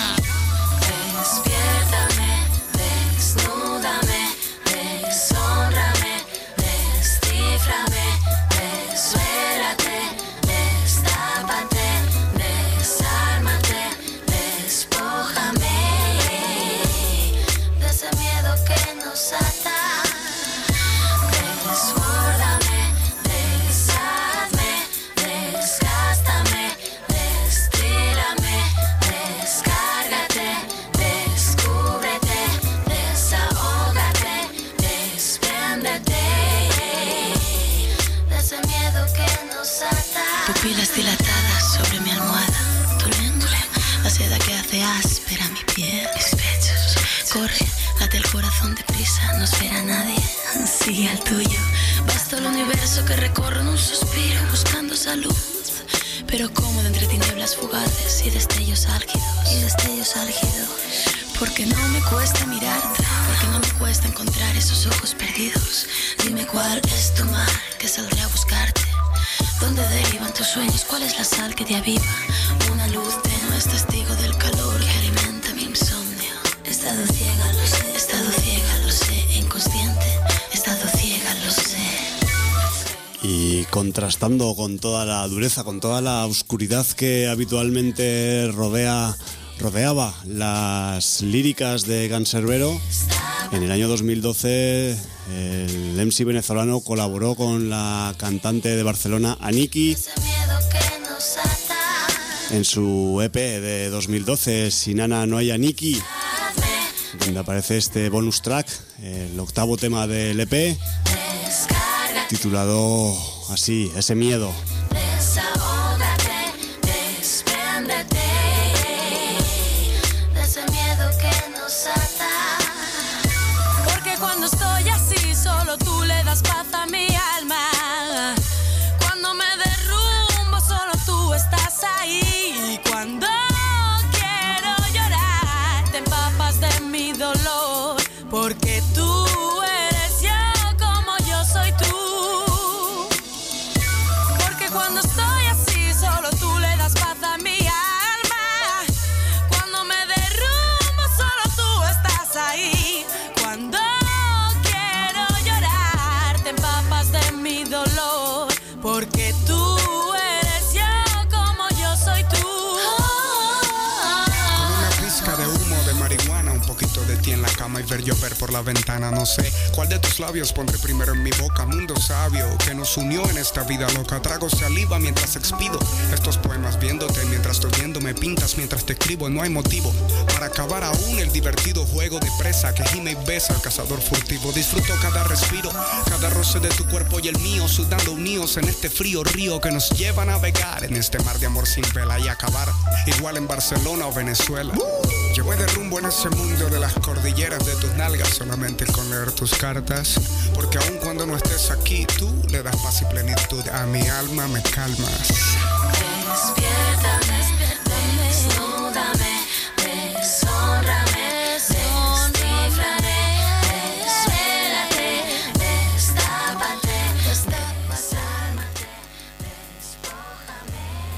Pupilas dilatadas sobre mi almohada, tu lengua, la seda que hace áspera mi piel, mis pechos. Corre, late el corazón deprisa, no espera a nadie, sigue al tuyo. Basta el universo que recorre en un suspiro buscando salud, pero cómodo entre tinieblas fugaces y destellos álgidos, y destellos álgidos. Porque no me cuesta mirarte, porque no me cuesta encontrar esos ojos perdidos. Dime cuál es tu mar, que saldré a buscarte. ¿Dónde derivan tus sueños? ¿Cuál es la sal que te aviva? Una luz tenue es testigo del calor que alimenta mi insomnio. He estado ciega, lo sé. He estado ciega, lo sé. Inconsciente. He estado ciega, lo sé. Y contrastando con toda la dureza, con toda la oscuridad que habitualmente rodea, rodeaba las líricas de Canserbero, en el año dos mil doce el M C venezolano colaboró con la cantante de Barcelona Aniki en su E P de dos mil doce, Sin Ana no hay Aniki, donde aparece este bonus track, el octavo tema del E P, titulado así, Ese miedo. Cuando estoy así, solo tú le das paz a mi alma. Cuando me derrumbo, solo tú estás ahí. Cuando quiero llorar, te empapas de mi dolor. Porque tú eres yo como yo soy tú. Porque cuando estoy así, solo tú le das paz a mi alma. Cuando me derrumbo, solo tú estás ahí. Cuando de mi dolor, porque tú eres yo como yo soy tú. Con una pizca de humo de marihuana, un poquito de ti en la cama y ver llover por la ventana. No sé cuál de tus labios pondré primero en mi boca. Mundo sabio que nos unió en esta vida loca. Trago saliva mientras expido estos poemas viéndote. Mientras estoy viendo me pintas, mientras te escribo. No hay motivo para acabar aún el divertido juego de presa que gime y besa al cazador furtivo. Disfruto cada respiro, cada roce de tu cuerpo y el mío, sudando unidos en este frío río que nos lleva a navegar en este mar de amor sin vela y acabar igual en Barcelona o Venezuela. Yo voy de rumbo en ese mundo de las cordilleras de tus nalgas solamente con leer tus cartas, porque aun cuando no estés aquí tú le das paz y plenitud a mi alma, me calmas. Despiértame, despiértame, desnúdame, deshónrame, desciframe, desvélate, destápate, desálmate, despójame,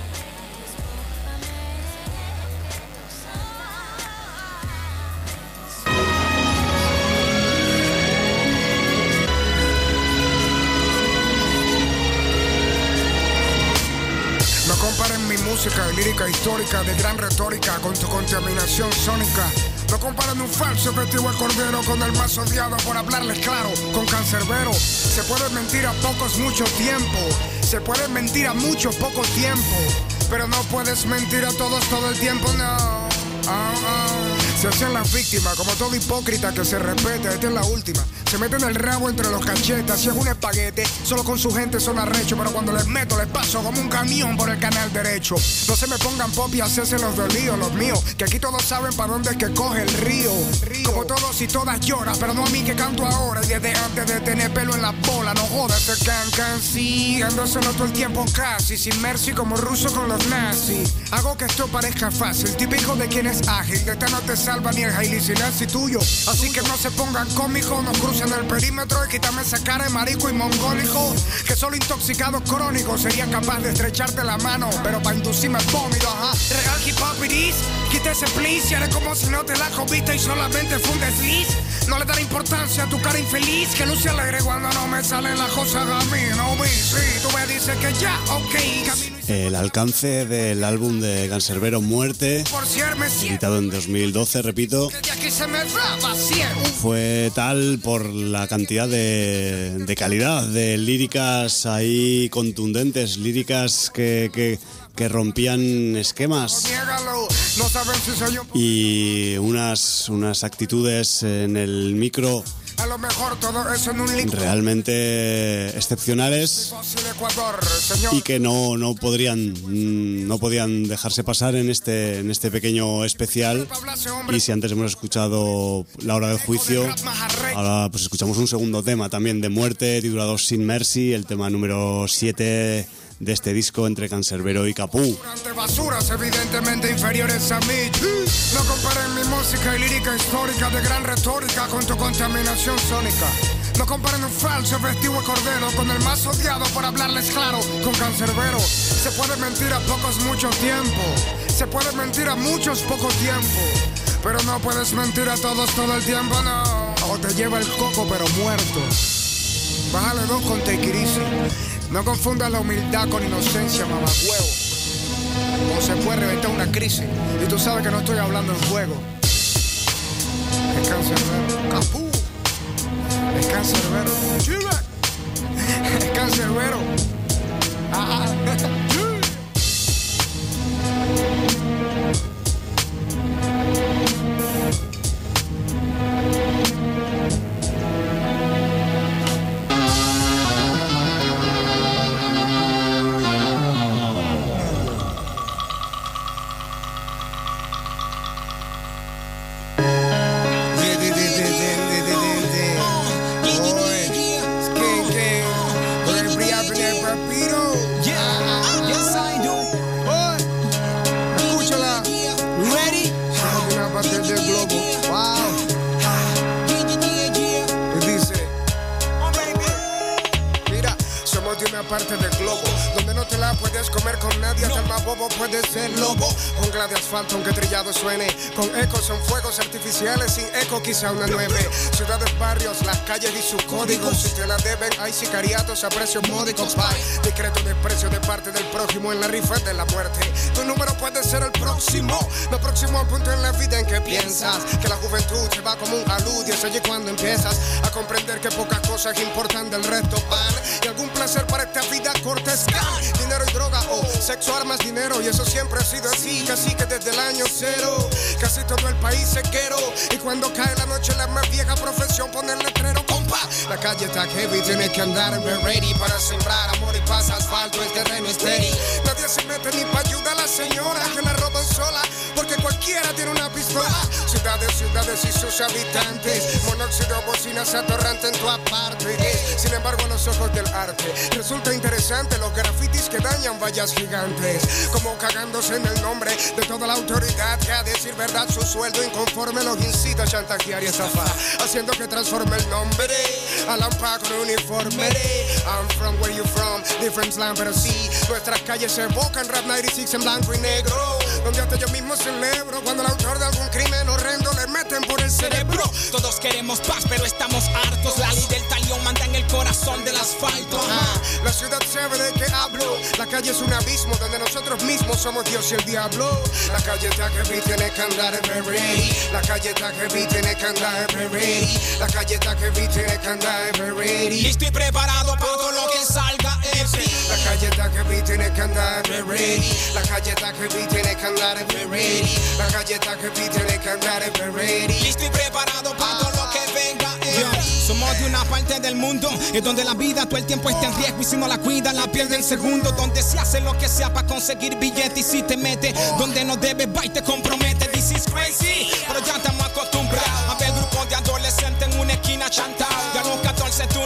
No comparen mi música y lírica histórica de gran retórica con tu contaminación sónica. No comparen un falso testigo de cordero con el más odiado por hablarles claro, con Canserbero. Se puede mentir a pocos mucho tiempo, se puede mentir a mucho poco tiempo, pero no puedes mentir a todos todo el tiempo, no. Oh, oh. Se hacen las víctimas, como todo hipócrita que se respeta. Esta es la última. Se meten el rabo entre los cachetes. Si es un espaguete, solo con su gente son arrechos. Pero cuando les meto, les paso como un camión por el canal derecho. No se me pongan pop y hacerse los dolidos, los míos, que aquí todos saben para dónde es que coge el río. Como todos y todas lloran, pero no a mí que canto ahora. Y desde antes de tener pelo en la bola, no jodas, te can can sí. Ando solo todo el tiempo casi, sin mercy como ruso con los nazis. Hago que esto parezca fácil, típico de quien es ágil. De esta no te salva ni el Hailey Selassie tuyo. Así que no se pongan cómicos, no crucen el perímetro y quítame esa cara de marico y mongólico. Que solo intoxicados crónicos serían capaz de estrecharte la mano, pero para inducirme el vómito, ajá. Real hip hop iris, quita ese please. Y haré como si no te la comiste y solamente fue un desliz. No le daré importancia a tu cara infeliz, que luce alegre cuando no me salen las cosas a mí, no me. Sí, tú me dices que ya, ok, camino. El alcance del álbum de Canserbero Muerte, editado en dos mil doce, repito, fue tal por la cantidad de, de calidad, de líricas ahí contundentes, líricas que, que, que rompían esquemas y unas, unas actitudes en el micro a lo mejor todo eso en un realmente excepcionales y que no, no podrían no podían dejarse pasar en este en este pequeño especial. Y si antes hemos escuchado La Hora del Juicio, ahora pues escuchamos un segundo tema también de Muerte titulado Sin Mercy, el tema número siete de este disco entre Canserbero y Capú. Basuras evidentemente inferiores a mí. No comparen mi música y lírica histórica de gran retórica con tu contaminación sónica. No comparen un falso vestido de cordero con el más odiado, por hablarles claro, con Canserbero. Se puede mentir a pocos mucho tiempo, se puede mentir a muchos poco tiempo, pero no puedes mentir a todos todo el tiempo, no. O te lleva el coco pero muerto. Bájale dos con Take It Easy. No confundas la humildad con inocencia, mamahuevo. O se puede reventar una crisis y tú sabes que no estoy hablando en juego. Es Canserbero, Capú. Es Canserbero, Chile. Es Canserbero. Ah, parte del globo, donde no te la puedes comer con nadie, hasta el más bobo puede ser lobo. Jungla de asfalto aunque trillado suene, con ecos son fuegos artificiales, sin eco quizá una nueve. Ciudades, barrios, las calles y sus códigos, si te la deben hay sicariatos a precios módicos. Bye. Decreto de precio de parte del prójimo en la rifa de la muerte. Tu número puede ser el próximo, lo próximo al punto en la vida en que piensas que la juventud se va como un alud, y es allí cuando empiezas a comprender que pocas cosas importan del resto van, y algún placer para esta vida corta es can. Dinero y droga o sexo, armas, dinero, y eso siempre ha sido así, casi que desde el año cero. Casi todo el país se quiero, y cuando cae la noche la más vieja profesión poner letrero, compa. La calle está heavy, tienes que andar en ready para sembrar amor y paz, asfalto, el terreno es steady. Nadie se mete ni pa' ayudar a la señora que la roban sola, porque cualquiera tiene una pistola. Ciudades, ciudades y sus habitantes, monóxido, bocinas atorrante en toda parte. Sin embargo, a los ojos del arte resulta interesante los grafitis que dañan vallas gigantes, como cagándose en el nombre de toda la autoridad que a decir verdad su sueldo inconforme los incita a chantajear y estafar, haciendo que transforme el nombre a lampa con uniforme. I'm from where you from, different slang, pero sí, nuestras calles se evocan rap noventa y seis en blanco y negro, donde hasta yo mismo celebro cuando el autor de algún crimen horrendo le meten por el cerebro. Todos queremos paz, pero estamos hartos. La ley del talión manda en el corazón del asfalto. Ajá. La ciudad sabe de qué hablo. La calle es un abismo donde nosotros mismos somos Dios y el diablo. La calle está heavy, tiene que andar ready. La calle está heavy, tiene que andar ready. La calle está heavy, tiene que andar ready. Listo y preparado para todo lo que salga. La calle está heavy, tiene que andar ready. La calle está heavy, tiene que andar ready. La calle está heavy, tiene que andar ready. Listo y preparado para todo lo que venga. Somos de una parte del mundo en donde la vida todo el tiempo está en riesgo, y si no la cuidan la pierde en segundo, donde se hace lo que sea para conseguir billetes, y si te metes donde no debes va y te compromete. This is crazy, pero ya estamos acostumbrados a ver grupos de adolescentes en una esquina chantados. Ya a los catorce tú los ves con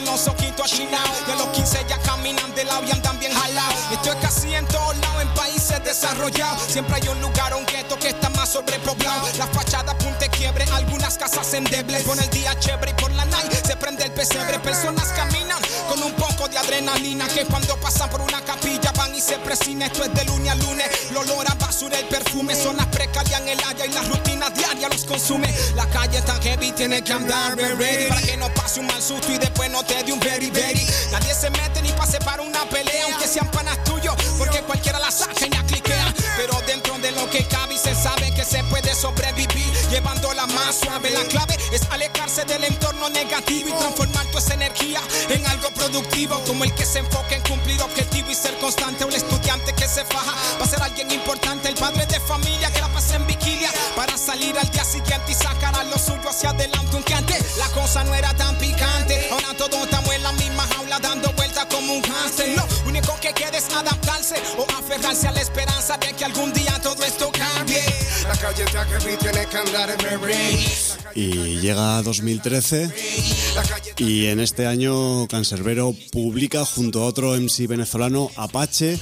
con los ojitos achinados. De los quince ya caminan de lado y andan bien jalados. Esto es casi en todos lados, en países desarrollados. Siempre hay un lugar, un gueto que está más sobrepoblado. Las fachadas punte quiebre, algunas casas endebles. Con el día chévere y por la night se prende el pesebre. Personas caminan con un poco de adrenalina, que cuando pasan por una capilla van y se presina. Esto es de lunes a lunes, el olor a basura, el perfume. Zonas precarias en el haya y las rutinas diarias los consume. La calle está heavy, tiene que andar ready, para que no pase un mal susto y después no te dé un very very. Nadie se mete ni pase para una pelea, aunque sean panas tuyos, porque cualquiera la saca y la cliquea. Pero dentro de lo que cabe y se sabe que se puede sobrevivir llevándola más suave. La clave es alejarse del entorno negativo y transformar toda esa energía en algo productivo, como el que se enfoca en cumplir objetivo y ser constante. Un estudiante que se faja va a ser alguien importante, el padre de familia que la pasa en vigilia para salir al día siguiente y sacar a lo suyo hacia adelante. Aunque antes la cosa no era tan picante, ahora todos estamos en la misma jaula dando vueltas como un hámster. Lo único que queda es adaptarse o aferrarse a la esperanza de que algún día todo esto cambie. La calle está que tiene que andar en rey. Y llega dos mil trece y en este año Canserbero publica junto a otro M C venezolano, Apache,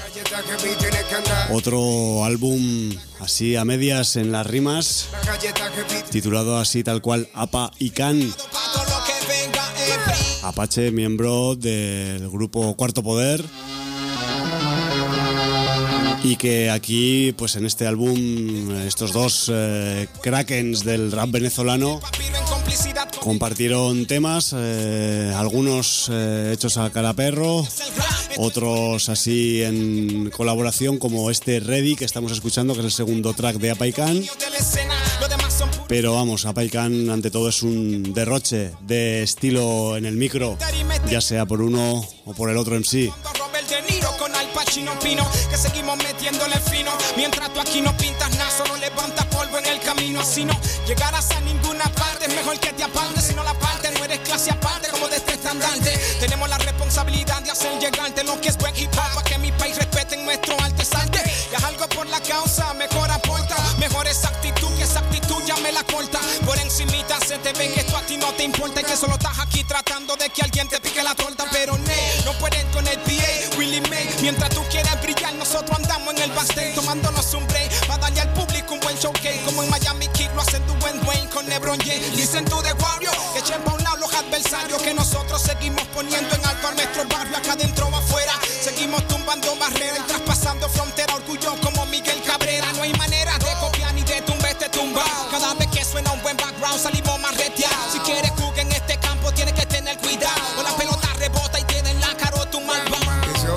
otro álbum así a medias en las rimas, titulado así tal cual, Apa y Can. Apache, miembro del grupo Cuarto Poder, y que aquí, pues en este álbum, estos dos eh, krakens del rap venezolano compartieron temas, eh, algunos eh, hechos a cara perro, otros así en colaboración, como este Ready que estamos escuchando, que es el segundo track de Apaikan. Pero vamos, Apaikan ante todo es un derroche de estilo en el micro, ya sea por uno o por el otro M C. Con Al Pacino Pino, que seguimos metiéndole fino. Mientras tú aquí no pintas nada, solo levantas polvo en el camino. Así no llegarás a ninguna parte, es mejor que te apartes. Si no la parte, no eres clase aparte como de este estandarte. Tenemos la responsabilidad de hacer llegarte lo que es buen hip hop, para que mi país respeten nuestro arte salte. Y haz algo por la causa, mejor aporta. Mejor esa actitud, que esa actitud ya me la corta. Por encimita se te ve que esto a ti no te importa, y que solo estás aquí tratando de que alguien te pique la torta. Pero ne, no pueden con el P A, Willie May. Mientras tú quieres brillar, nosotros andamos en el backstage tomándonos un break para darle al público un buen showcase, como en Miami Kid lo hacen Dwayne Wayne con LeBron James. Dicen tú de Warrior, que echen pa' un lado los adversarios, que nosotros seguimos poniendo en alto a nuestro barrio, acá adentro o afuera. Seguimos tumbando barreras y traspasando frontera, orgullo como Miguel Cabrera. No hay manera de copiar ni de tumbar este tumbao. Cada vez que suena un buen background salimos más reteados. Si quieres jugar en este campo tienes que tener cuidado, o la pelota rebota y tiene en la carota un mal back.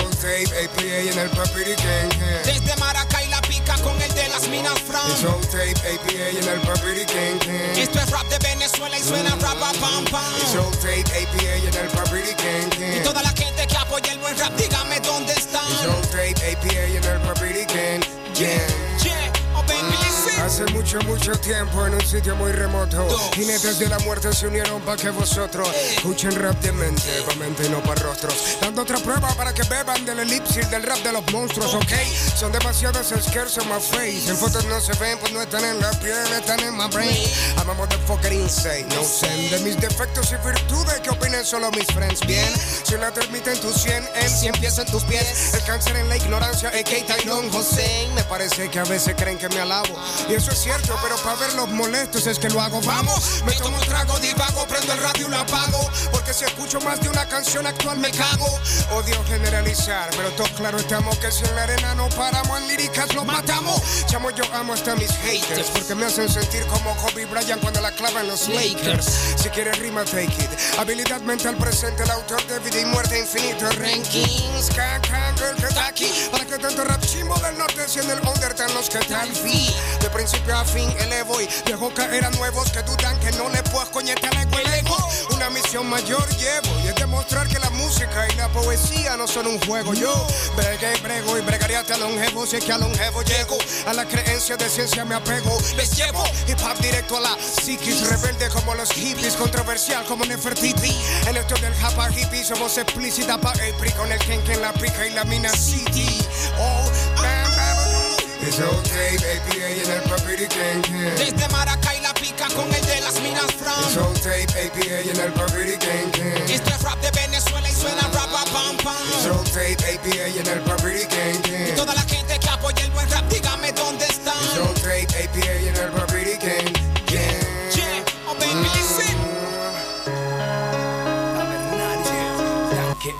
A P A en el papiri gang gang. Desde Maracay la pica con el de las minas Fran. It's all tape, A P A en el papiri gang gang. Esto es rap de Venezuela y suena mm. rap a pam pam. It's all tape, A P A en el papiri gang gang. Y toda la gente que apoya el buen rap, dígame dónde están. It's all tape, A P A en el papiri gang gang. Yeah, oh baby, listen. Hace mucho, mucho tiempo en un sitio muy remoto, jinetes de la muerte se unieron para que vosotros escuchen rap de mente, pa' mente y no pa' rostros. Dando otra prueba para que beban del elipsis del rap de los monstruos, ok. Son demasiadas scarce on my face. En fotos no se ven, pues no están en la piel, están en my brain. I'm a motherfucker insane, no sé. De mis defectos y virtudes, ¿qué opinen solo mis friends? Bien, si la termita en tu cien, en cien pies en tus pies. El cáncer en la ignorancia, a k Tyrone Hussein. Me parece que a veces creen que me alabo, y eso es cierto, pero para verlos molestos es que lo hago. Vamos, me tomo un trago, divago, prendo el radio y lo apago, porque si escucho más de una canción actual me cago. Odio generalizar, pero todos claro estamos que si en la arena no paramos, en líricas los matamos. Chamo, yo amo hasta mis haters, porque me hacen sentir como Kobe Bryant cuando la clavan los Lakers. Si quieres rima, take it. Habilidad mental presente, el autor de vida y muerte infinito. Rankings, can, can, girl, que está aquí. Para que tanto rap chimbo del norte, si en el under tan los que tal fi. De principio a fin elevo y dejo caer a nuevos que dudan que no le puedo coñete al ego, el ego. Una misión mayor llevo, y es demostrar que la música y la poesía no son un juego. Yo bregué, brego y bregaré hasta longevo, si es que a longevo llego. A la creencia de ciencia me apego, les llevo hip hop directo a la psiquis, rebelde como los hippies, controversial como Nefertiti. En esto del japa hippie somos explícita pa' el pri, con el kenken, la pica y la mina city. Oh, bam, bam. It's all tape, A P A en el papiri gang gang. Desde Maracay la pica con el de las minas Fran. It's all tape, A P A en el papiri gang gang. Esto es rap de Venezuela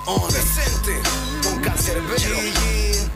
on. Presente con Canserbero. G G.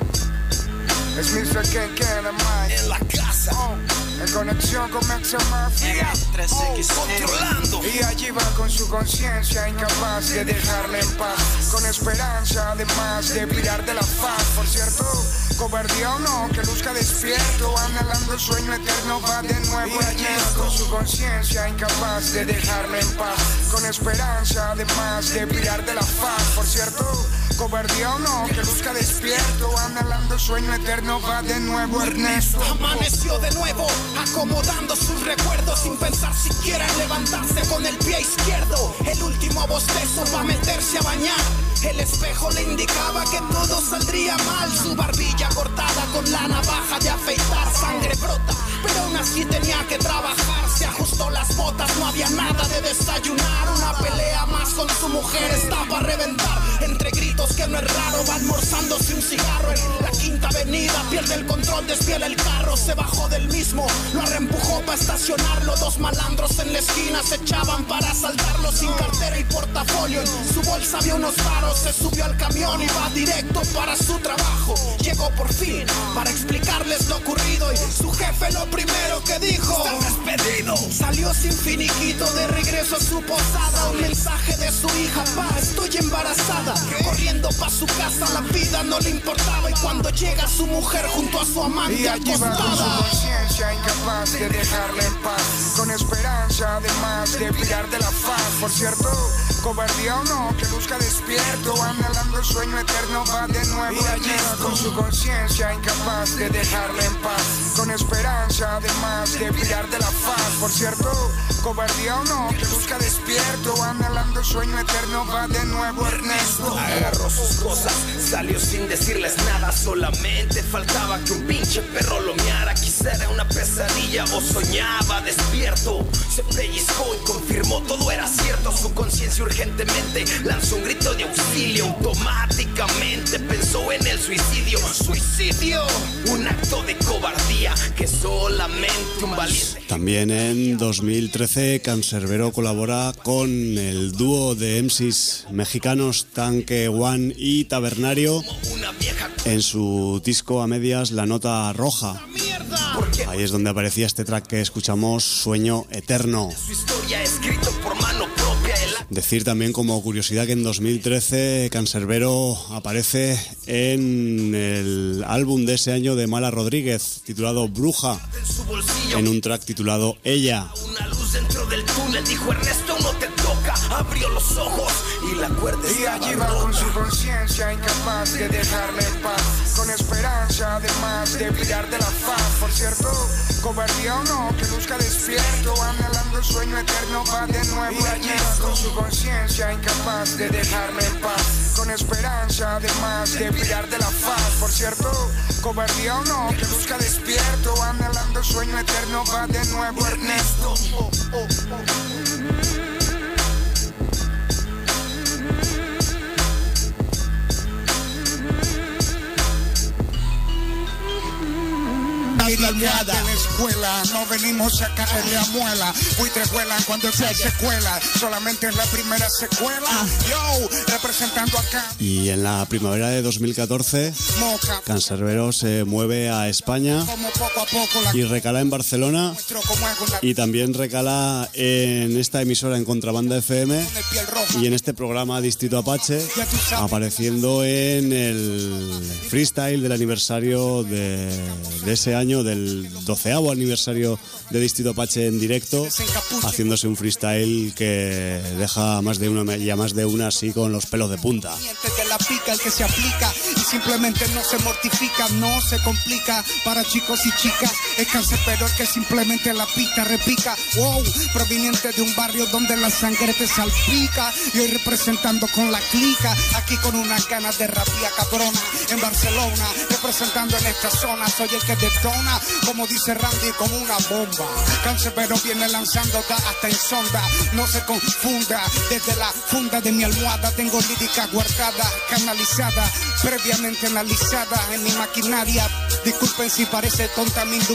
Es mister Ken Ken en la casa. Oh. En conexión con Max Murphy. tres equis controlando. Y allí va con su conciencia, incapaz de dejarle en paz. Con esperanza, además de pirar de la faz. Por cierto, cobardía o no, que luzca despierto, anhelando el sueño eterno, va de nuevo. Y allí va con su conciencia, incapaz de dejarle en paz. Con esperanza, además de pirar de la faz. Por cierto, cobardía o no, que luzca despierto, anhelando el sueño eterno, va de nuevo. Ernesto amaneció de nuevo, acomodando sus recuerdos sin pensar siquiera en levantarse con el pie izquierdo. El último bostezo para meterse a bañar. El espejo le indicaba que todo saldría mal. Su barbilla cortada con la navaja de afeitar. Sangre brota, pero aún así tenía que trabajar. Se ajustó las botas, no había nada de desayunar. Una pelea más con su mujer está para reventar. Entre gritos que no es raro, va almorzándose un cigarro. En la quinta avenida pierde el control, desviela el carro. Se bajó del mismo, lo reempujó para estacionarlo. Dos malandros en la esquina se echaban para asaltarlo. Sin cartera y portafolio, en su bolsa había unos varos. Se subió al camión y va directo para su trabajo. Llegó por fin para explicarles lo ocurrido. Y su jefe lo primero que dijo: ¡Estás despedido! Salió sin finiquito de regreso a su posada. Un mensaje de su hija: pa, estoy embarazada. ¿Qué? Corriendo pa' su casa, la vida no le importaba. Y cuando llega su mujer junto a su amante y allí va con su conciencia, incapaz de dejarle en paz. Con esperanza, además de pillar de la faz. Por cierto, cobardía o no, que luzca despierto, anhelando el sueño eterno, va de nuevo. Y allí va con su conciencia, incapaz de dejarle en paz. Con esperanza, además de pillar de la faz. Por cierto, cobardía o no, que luzca despierto, anhelando el sueño eterno, va de nuevo. Ernesto agarró sus cosas, salió sin decirles nada. Solamente faltaba que un pinche perro lo meara. Quizá era una pesadilla o soñaba despierto. Se pellizcó y confirmó todo era cierto. Su conciencia urgentemente lanzó un grito de auxilio. Automáticamente pensó en el suicidio. Suicidio, un acto de cobardía que solamente un valiente. También en dos mil trece Canserbero colabora con el dúo de M Cs mexicanos Tanque One y Tabernario en su disco a medias La Nota Roja. Ahí es donde aparecía este track que escuchamos, Sueño Eterno. Decir también como curiosidad que en dos mil trece Canserbero aparece en el álbum de ese año de Mala Rodríguez, titulado Bruja, en un track titulado Ella. Una luz dentro del túnel, dijo Ernesto, no te toca. Abrió los ojos y la cuerda y allí va con su conciencia, incapaz de dejarle en paz. Con esperanza, además de brillar de la faz. Por cierto, cobardía o no, que luzca despierto, anhelando el sueño eterno, va de nuevo. Y allí va con su conciencia, incapaz de dejarle en paz. Con esperanza, además de brillar de la faz. Por cierto, cobardía o no, que luzca despierto, anhelando el sueño eterno, va de nuevo. Ernesto oh, oh, oh. La de la escuela, no venimos a caer de amuela. Buitre vuela cuando se secuela, solamente es la primera secuela. Yo, representando acá. Y en la primavera de dos mil catorce, Canserbero se mueve a España y recala en Barcelona. Y también recala en esta emisora en Contrabanda F M y en este programa Distrito Apache, apareciendo en el freestyle del aniversario de, de ese año, del doceavo aniversario de Distrito Apache en directo, haciéndose un freestyle que deja más de una y a más de una así con los pelos de punta. De la pica, el que se aplica y simplemente no se mortifica, no se complica para chicos y chicas. Es Canserbero el que simplemente la pista repica. Wow, proveniente de un barrio donde la sangre te salpica. Y hoy representando con la clica, aquí con unas ganas de rapia cabrona. En Barcelona, representando en esta zona, soy el que detona, como dice Randy, como una bomba. Canserbero viene lanzando hasta en sonda, no se confunda. Desde la funda de mi almohada tengo lírica guardada, canalizada, previamente analizada en mi maquinaria. Disculpen si parece tonta mi indumentaria.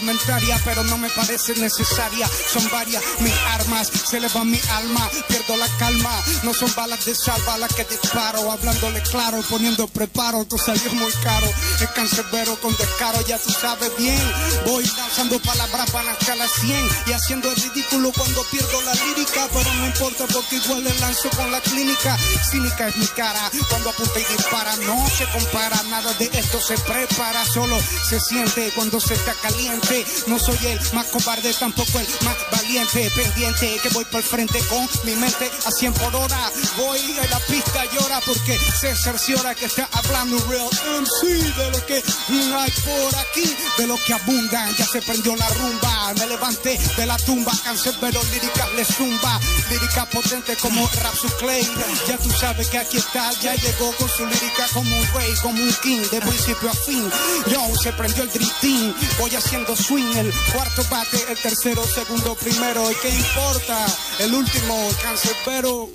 indumentaria, pero no me parece necesaria. Son varias mis armas, se le va mi alma, pierdo la calma. No son balas de sal, balas que disparo, hablándole claro, poniendo preparo. Esto salió muy caro, es cancerbero con descaro, ya tú sabes bien. Voy lanzando palabras para hasta las cien y haciendo el ridículo cuando pierdo la lírica, pero no importa porque igual le lanzo con la clínica. Cínica es mi cara cuando apunta y dispara, no se compara, nada de esto se prepara, solo se siente cuando se está caliente. No soy el más cobarde, tampoco el más valiente, pendiente que voy por el frente con mi mente a cien por hora. Voy en la pista, llora porque se cerciora que está hablando real M C de lo que hay por aquí, de lo que abundan. Ya se prendió la rumba, me levanté de la tumba, cancerbero lírica le zumba, lírica potente como Rapsu Clay. Ya tú sabes que aquí está, ya llegó con su lírica como un rey, como un king, de principio a fin. Yo se prendió el Dream Team, voy haciendo swing, el cuarto bate, el tercero, segundo, primero. ¿Y qué importa? El último, cancerbero.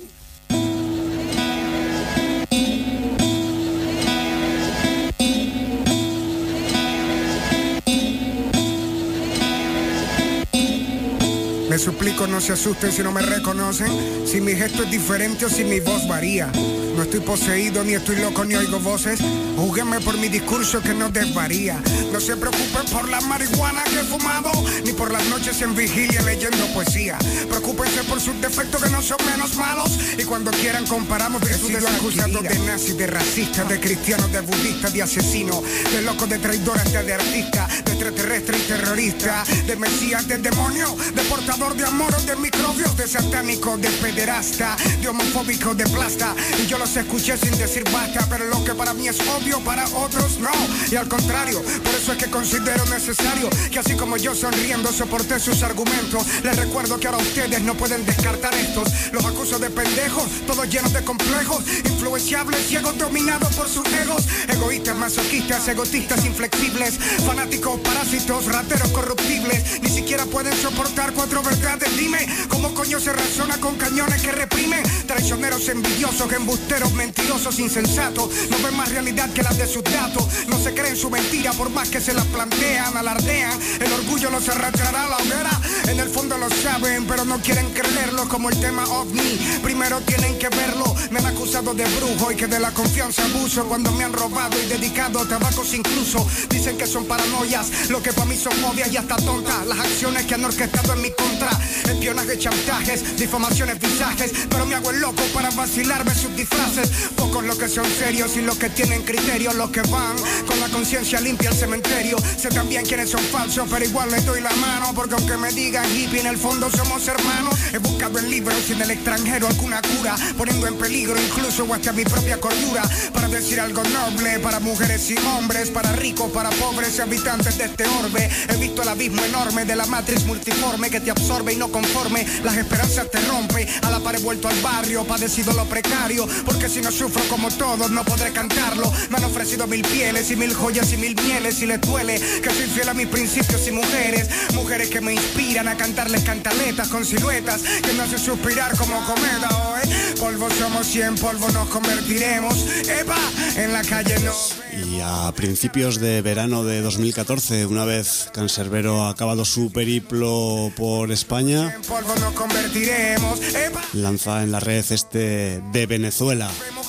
Les suplico no se asusten si no me reconocen, si mi gesto es diferente o si mi voz varía. No estoy poseído, ni estoy loco, ni oigo voces. Júguenme por mi discurso que no desvaría. No se preocupen por la marihuana que he fumado, ni por las noches en vigilia leyendo poesía. Preocúpense por sus defectos que no son menos malos. Y cuando quieran comparamos virtudes acusados de nazis, de racistas, de cristianos, de budistas, de asesinos, de locos, de traidores, de artistas, de extraterrestre y terrorista, de mesías, de demonio, de portador de amor o de microbios, de satánico, de pederasta, de homofóbico, de plasta. Y yo los escuché sin decir basta, pero lo que para mí es obvio, para otros no. Y al contrario, por eso es que considero necesario que así como yo sonriendo soporté sus argumentos, les recuerdo que ahora ustedes no pueden descartar estos. Los acuso de pendejos, todos llenos de complejos, influenciables, ciegos, dominados por sus egos, egoístas, masoquistas, egotistas, inflexibles, fanáticos, parásitos, rateros corruptibles. Ni siquiera pueden soportar cuatro verdades. Dime, ¿cómo coño se razona con cañones que reprimen? Traicioneros, envidiosos, embusteros, mentirosos, insensatos. No ven más realidad que la de sus datos. No se creen su mentira por más que se la plantean, alardean. El orgullo los arrastrará a la hoguera. En el fondo lo saben, pero no quieren creerlo, como el tema OVNI. Primero tienen que verlo. Me han acusado de brujo y que de la confianza abuso cuando me han robado y dedicado tabacos incluso. Dicen que son paranoias, lo que para mí son obvias y hasta tontas. Las acciones que han orquestado en mi contra, espionaje, chantajes, difamaciones, visajes. Pero me hago el loco para vacilarme sus disfraces. Pocos los que son serios y los que tienen criterio, los que van con la conciencia limpia al cementerio. Sé también quiénes son falsos, pero igual les doy la mano, porque aunque me digan hippie, en el fondo somos hermanos. He buscado en libros y en el extranjero alguna cura, poniendo en peligro incluso hasta mi propia cordura, para decir algo noble para mujeres y hombres, para ricos, para pobres y habitantes de este orbe. He visto el abismo enorme de la matriz multiforme que te absorbe y no conforme, las esperanzas te rompe. A la par he vuelto al barrio, padecido lo precario, porque si no sufro como todos no podré cantarlo. Me han ofrecido mil pieles y mil joyas y mil mieles, y les duele que soy fiel a mis principios y mujeres, mujeres que me inspiran a cantarles cantaletas con siluetas que me hacen suspirar como cometa. Oh, eh. Polvo somos y en polvo nos convertiremos. Epa, en la calle no. Y a principios de verano de dos mil catorce, una vez Canserbero ha acabado su periplo por España, en polvo nos convertiremos. Epa, lanza en la red este de Venezuela,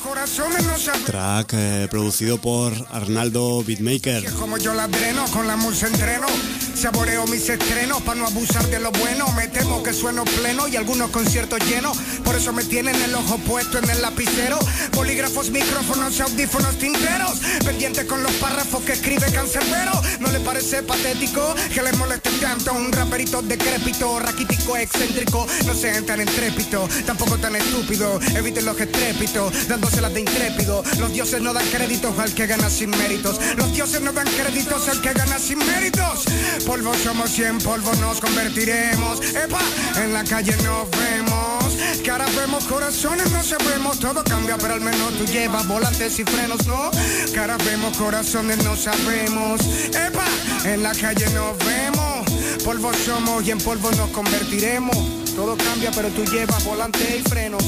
track eh, producido por Arnaldo Beatmaker. Como yo la dreno, con la música entreno, saboreo mis estrenos para no abusar de lo bueno. Me temo que sueno pleno y algunos conciertos llenos, por eso me tienen el ojo puesto en el lapicero. Bolígrafos, micrófonos, audífonos, tinteros, pendientes con los párrafos que escribe Canserbero. ¿No le parece patético que les moleste tanto un raperito decrépito, raquítico, excéntrico? No sean tan intrépidos, tampoco tan estúpidos, eviten los estrépitos, dándoselas de intrépido. Los dioses no dan créditos al que gana sin méritos. Los dioses no dan créditos al que gana sin méritos. Polvo somos y en polvo nos convertiremos. Epa, en la calle nos vemos. Cara vemos, corazones no sabemos. Todo cambia, pero al menos tú llevas volantes y frenos, ¿no? Cara vemos, corazones no sabemos. Epa, en la calle nos vemos. Polvo somos y en polvo nos convertiremos. Todo cambia, pero tú llevas volantes y frenos.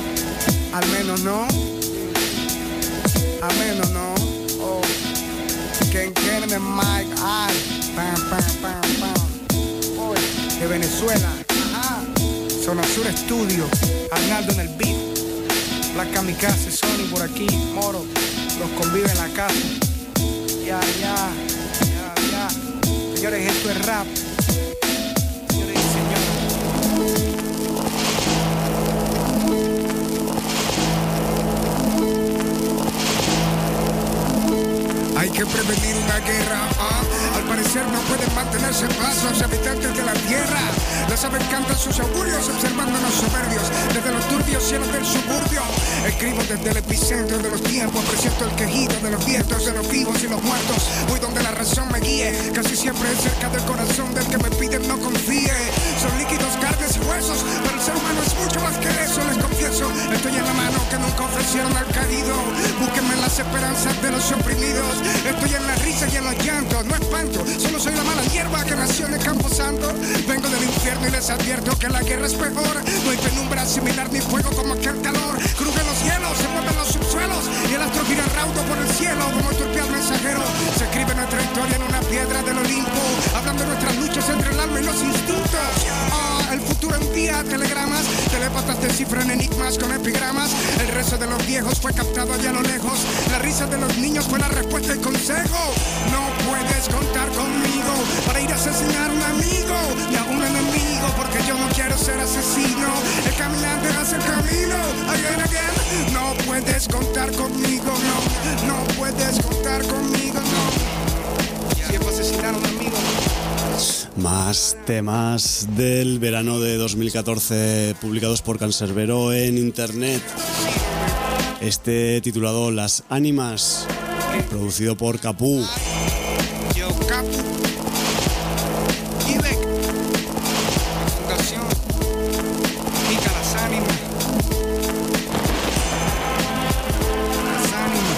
Ah. Al menos no. Al menos no. Oh. Ken Ken de Mike Ay, pam, pam, pam, pam. Hoy, de Venezuela, ajá. Zona Sur Estudio, Arnaldo en el beat. Black Kamikaze, Sony por aquí, Moro, los convive en la casa. Ya, ya, ya, ya. Señores, esto es rap. Señores y señores. Hay que prevenir una guerra, ¿ah? Al parecer no pueden mantenerse en paz los habitantes de la tierra. Las aves cantan sus augurios observándonos soberbios desde los turbios cielos del suburbio. Escribo desde el epicentro de los tiempos, presiento el quejido de los vientos, de los vivos y los muertos. Voy donde la razón me guíe, casi siempre es cerca del corazón del que me piden no confíe. Son líquidos, carnes y huesos, pero el ser humano es mucho más que eso, les confieso. Estoy en la mano que nunca ofrecieron al caído. Búsquenme en las esperanzas de los oprimidos. Estoy en la risa y en los llantos, no espanto, solo soy la mala hierba que nació en el Campo Santo. Vengo del infierno y les advierto que la guerra es peor. No hay penumbra similar ni fuego como aquel calor. Crujen los hielos, se mueven los subsuelos y el astro gira raudo por el cielo como el turpial mensajero. Se escribe nuestra historia en una piedra del Olimpo, hablando de nuestras luchas entre el alma y los instintos. Oh, el futuro envía telegramas, telépatas descifran enigmas con epigramas. El rezo de los viejos fue captado allá a lo lejos. La risa de los niños fue la respuesta y consejo. No puedes contar conmigo para ir a asesinar a un amigo ni a un enemigo, porque yo no quiero ser asesino. El caminante hace el camino, again, again. No puedes contar conmigo, no. No puedes contar conmigo, no. Si es para asesinar a un amigo, no. Más temas del verano de dos mil catorce publicados por Canserbero en internet. Este titulado Las Ánimas, producido por Capú. Yo, Capú. Ibek. Fundación. Mica Las Ánimas. Las Ánimas.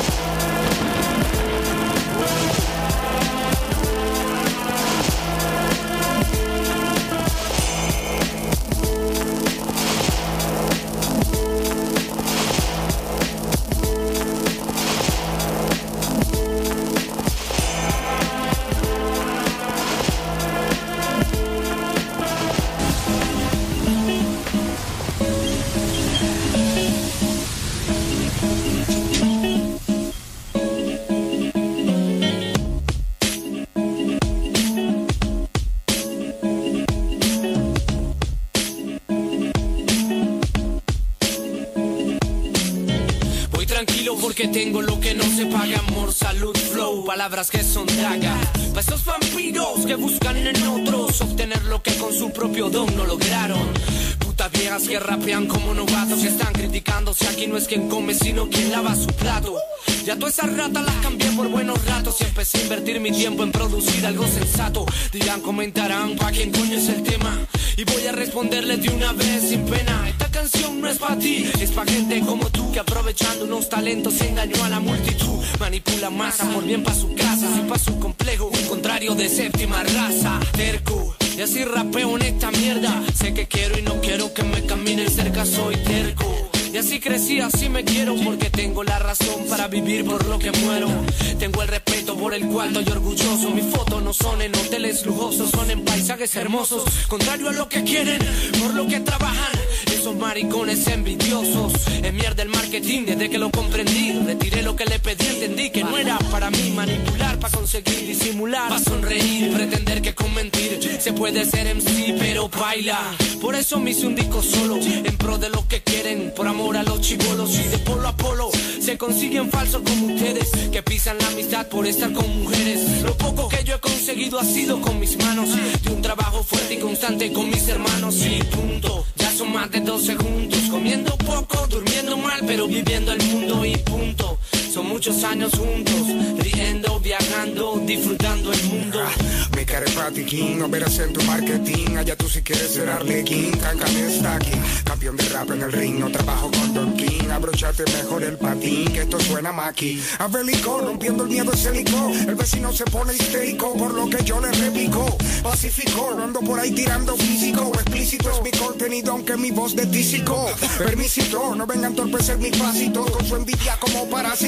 Que tengo lo que no se paga, amor, salud, flow, palabras que son daga. Para esos vampiros que buscan en otros obtener lo que con su propio don no lograron. Putas viejas que rapean como novatos, que están criticando si aquí no es quien come sino quien lava su plato. Ya todas esas ratas las cambié por buenos ratos y empecé a invertir mi tiempo en producir algo sensato. Dirán, comentarán, ¿pa' quién coño es el tema? Y voy a responderles de una vez sin pena. Esta canción no es pa' ti, es pa' gente como tú que aprovechando unos talentos engañó a la multitud. Manipula masa por bien pa' su casa y pa' su complejo, un contrario de séptima raza. Terco, y así rapeo en esta mierda. Sé que quiero y no quiero que me caminen cerca, soy terco. Y así crecí, así me quiero, porque tengo la razón para vivir por lo que muero. Tengo el respeto por el cual estoy orgulloso. Mis fotos no son en hoteles lujosos, son en paisajes hermosos. Contrario a lo que quieren, por lo que trabajan esos maricones envidiosos. Es mierda el marketing desde que lo comprendí. Retiré lo que le pedí, entendí que no era para mí. Manipular para conseguir disimular, para sonreír, pretender que con mentir se puede ser M C pero baila. Por eso me hice un disco solo, en pro de lo que quieren, por amor a los chibolos. Y de polo a polo se consiguen falsos como ustedes, que pisan la amistad por estar con mujeres. Lo poco que yo he conseguido ha sido con mis manos, de un trabajo fuerte y constante con mis hermanos. Y punto, ya son más de doce juntos, comiendo poco, durmiendo mal, pero viviendo el mundo. Y punto, son muchos años juntos, riendo, viajando, disfrutando el mundo. Mi cara es patiquín, no verás en tu marketing. Allá tú si quieres ser Arlequín, Cancan está aquí. Campeón de rap en el ring, no trabajo con Don King. Abrochate mejor el patín, que esto suena maqui. Abelico, rompiendo el miedo escénico. El vecino se pone histérico por lo que yo le replico. Pacífico, no ando por ahí tirando físico. Explícito es mi contenido, aunque mi voz de tísico. Permisito, no vengan a entorpecer mis pasitos con su envidia como parásito.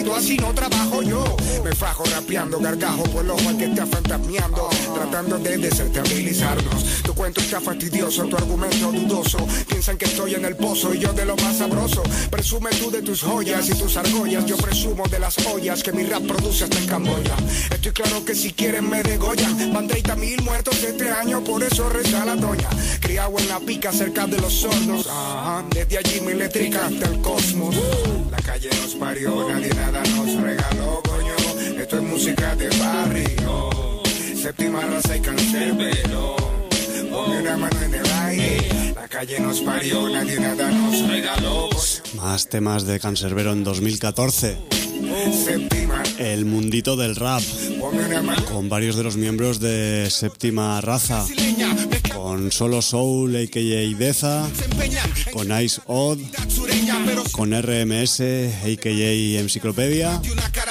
trabajando, así no trabajo yo. Me fajo rapeando, gargajo por el ojo al que está fantasmeando, tratando de desestabilizarnos. Tu cuento está fastidioso, tu argumento dudoso. Piensan que estoy en el pozo y yo de lo más sabroso. Presume tú de tus joyas y tus argollas, yo presumo de las ollas que mi rap produce hasta en Camboya. Estoy claro que si quieren me degollan. Van treinta mil muertos este año, por eso reza la doña. Criado en la pica cerca de los sordos, ajá. Desde allí mi eléctrica hasta el cosmos. La calle nos parió, nadie nada nos regaló, coño. Esto es música de barrio. Séptima raza y cancerbero. Ponme una mano en el aire. La calle nos parió, nadie nada nos regaló. Más temas de Canserbero en dos mil catorce. Séptima. El mundito del rap, con varios de los miembros de Séptima Raza, con Solo Soul, a k a. Deza, con Ice Odd, con R M S, a k a. Enciclopedia,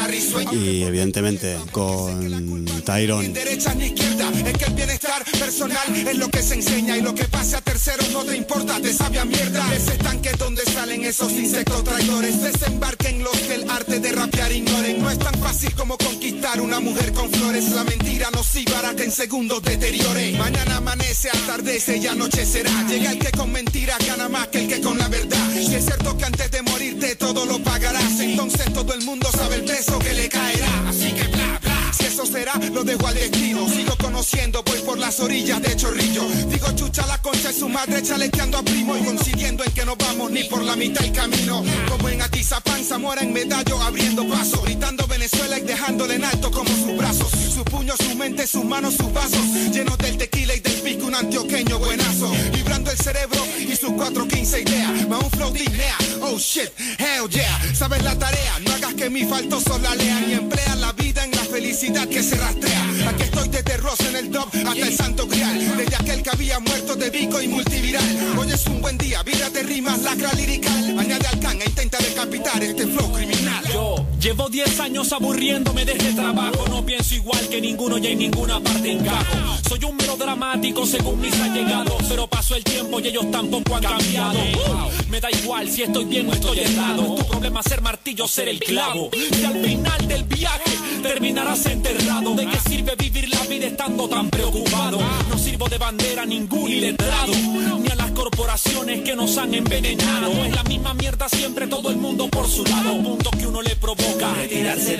y evidentemente con Tyron. Derecha ni izquierda, es que el bienestar personal es lo que se enseña y lo que pase a terceros no te importa, te sabe a mierda. Ese estanque donde salen esos insectos traidores, desembarquen los que el arte de rapear ignoren. No es tan fácil como conquistar una mujer con flores, la mentira nociva hará que en segundos deteriore. Mañana amanece, atardece y anochecerá. Llega el que con mentiras gana más que el que con la verdad. Si es cierto que antes de morirte todo lo pagarás, entonces todo el mundo sabe el peso que le caerá. Así que bla bla, si eso será lo dejo al destino. Sigo conociendo, voy por las orillas de Chorrillo. Digo chucha la concha de su madre chalequeando a primo y consiguiendo en que no vamos ni por la mitad del camino. Como en Atizapán, Zamora en Medallo abriendo paso, gritando Venezuela y dejándole en alto como sus brazos. Su puño, su mente, sus manos, sus vasos, llenos del tequila y del pico, un antioqueño buenazo. Vibrando el cerebro y sus cuatro quince ideas, más un flow de idea. Oh shit, hell yeah, sabes la tarea, no hagas que mi faltoso la lean y emplea la vida en la felicidad que se rastrea. Aquí estoy desde Ross en el top hasta el Santo Grial, desde aquel que había muerto de bico y multiviral. Hoy es un buen día, vida de rimas, lacra lirical. Añade al can e intenta decapitar este flow criminal. Yo llevo diez años aburriéndome de este trabajo. No pienso igual que ninguno y en ninguna parte encajo. Soy un melodramático según mis allegados, pero pasó el tiempo y ellos tampoco han cambiado. Uh, me da igual si estoy bien o estoy errado. Tu problema es ser martillo, ser el clavo. Y al final del viaje terminarás enterrado. ¿De qué sirve vivir la vida estando tan preocupado? No sirvo de bandera a ningún iletrado, ni a las corporaciones que nos han envenenado. Es la misma mierda siempre, todo el mundo por su lado. Punto que uno le provoca retirarse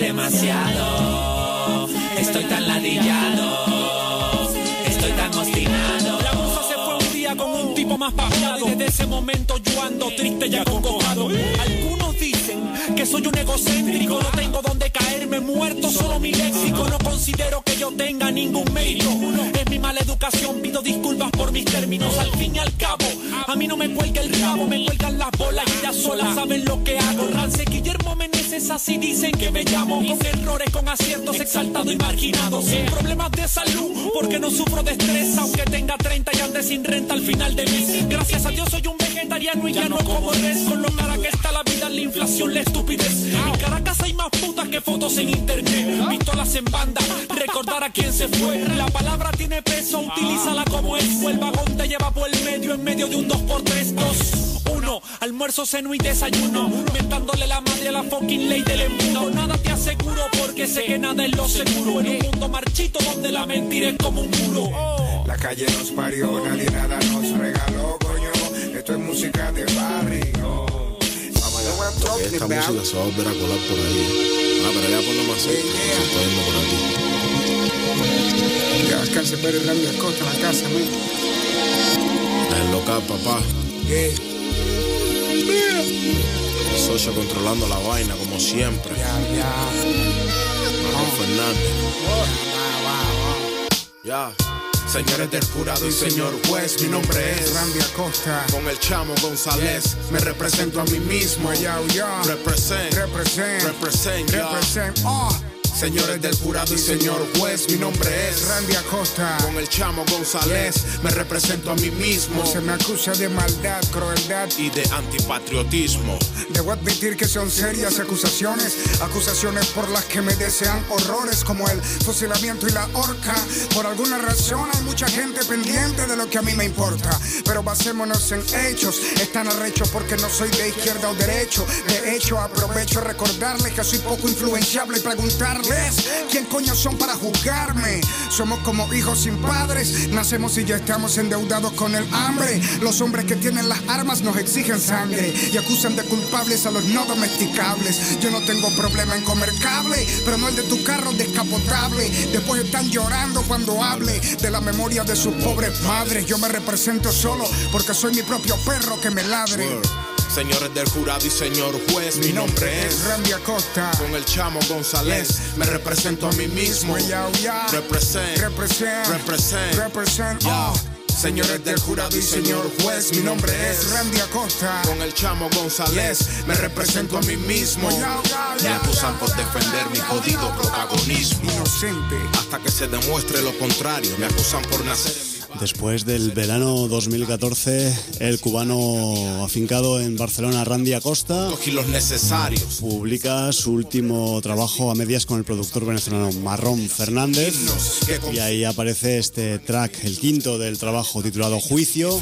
demasiado. Estoy tan ladillado, estoy tan obstinado. La musa se fue un día con un tipo más papeado. Desde ese momento yo ando triste y acongojado. Algunos dicen que soy un egocéntrico, no tengo donde caerme muerto, solo mi léxico. No considero que yo tenga ningún mérito, es mi mala educación, pido disculpas por mis términos. Al fin y al cabo, a mí no me cuelga el rabo, me cuelgan las bolas y ya solas saben lo que hago. Rance Guillermo Meneses, así dicen que me llamo, con errores, con aciertos, exaltado y marginado, sin problemas de salud, porque no sufro de estrés, aunque tenga treinta y ande sin renta al final de mes. Gracias a Dios soy un vegetariano y ya no como res, con lo cara que está la vida, la inflación, la estupidez. En Caracas hay más putas que fotos en internet, pistolas en banda, recordar a quién se fue. La palabra tiene peso, utilízala como es. O el vagón te lleva por el medio, en medio de un dos por tres, dos, uno. Almuerzo, ceno y desayuno, mentándole la madre a la fucking ley del embudo. Nada te aseguro porque sé que nada es lo seguro. En un mundo marchito donde la mentira es como un muro. La calle nos parió, nadie nada nos regaló, coño. Esto es música de barrio. Esta música se va a volver a colar por ahí. Ah, pero ya por lo más cerca, se está yendo por aquí. Ya, Canserbero y Randy Acosta en la casa, man. El local, papá. ¿Qué? El socio controlando la vaina, como siempre. Ya, ya. Ramón Fernández. Ya. Señores del jurado y señor juez, mi nombre es Randy Acosta. Con el chamo González, me represento a mí mismo. Yo, yo. Represent, Represent, represent, represent. Oh, Señores del jurado y señor juez, mi nombre es Randy Acosta. Con el Chamo González me represento a mí mismo. Se me acusa de maldad, crueldad y de antipatriotismo. Debo admitir que son serias acusaciones, acusaciones por las que me desean horrores como el fusilamiento y la horca. Por alguna razón hay mucha gente pendiente de lo que a mí me importa, pero basémonos en hechos. Están arrechos porque no soy de izquierda o derecho. De hecho, aprovecho a recordarles que soy poco influenciable y preguntarles quién coño son para juzgarme. Somos como hijos sin padres, nacemos y ya estamos endeudados con el hambre. Los hombres que tienen las armas nos exigen sangre y acusan de culpables a los no domesticables. Yo no tengo problema en comer cable, pero no el de tu carro descapotable. Después están llorando cuando hable de la memoria de sus pobres padres. Yo me represento solo porque soy mi propio perro que me ladre. Señores del jurado y señor juez, mi nombre es Randy Acosta. Con el Chamo González me represento a mí mismo. Represent, represent, represent, represent. Oh. Señores del jurado y señor juez, mi nombre es Randy Acosta. Con el Chamo González me represento a mí mismo. Me acusan por defender mi jodido protagonismo. Inocente. Hasta que se demuestre lo contrario, me acusan por nacer en mi... Después del verano dos mil catorce, el cubano afincado en Barcelona, Randy Acosta, los necesarios, publica su último trabajo a medias con el productor venezolano Marrón Fernández, y ahí aparece este track, el quinto del trabajo, titulado Juicio,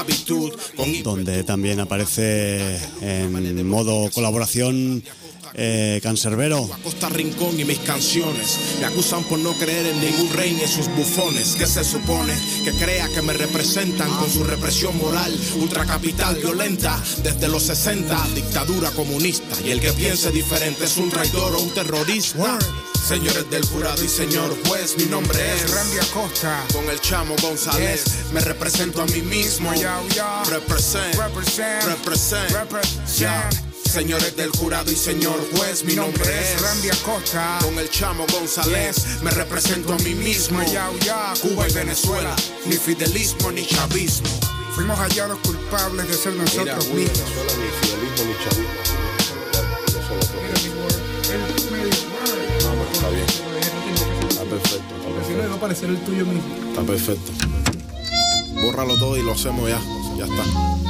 donde también aparece en modo colaboración Eh, Canserbero. Costa Rincón y mis canciones me acusan por no creer en ningún rey ni en sus bufones. ¿Qué se supone? Que crea que me representan con su represión moral ultracapital violenta desde los sesenta, dictadura comunista, y el que piense diferente es un traidor o un terrorista. Señores del jurado y señor juez, mi nombre es Randy Acosta. Con el Chamo González me represento a mí mismo. Represent, represent, represent, represent. Señores del jurado y señor juez, mi nombre es Randy Acosta. Con el Chamo González me represento a mí mismo. Cuba y Venezuela, ni fidelismo ni chavismo. Fuimos hallados culpables de ser nosotros mismos. Venezuela, ni fidelismo ni chavismo. Está bien. Está perfecto. Está perfecto. Va a aparecer el tuyo mismo. Está perfecto. Bórralo todo y lo hacemos ya. Ya está.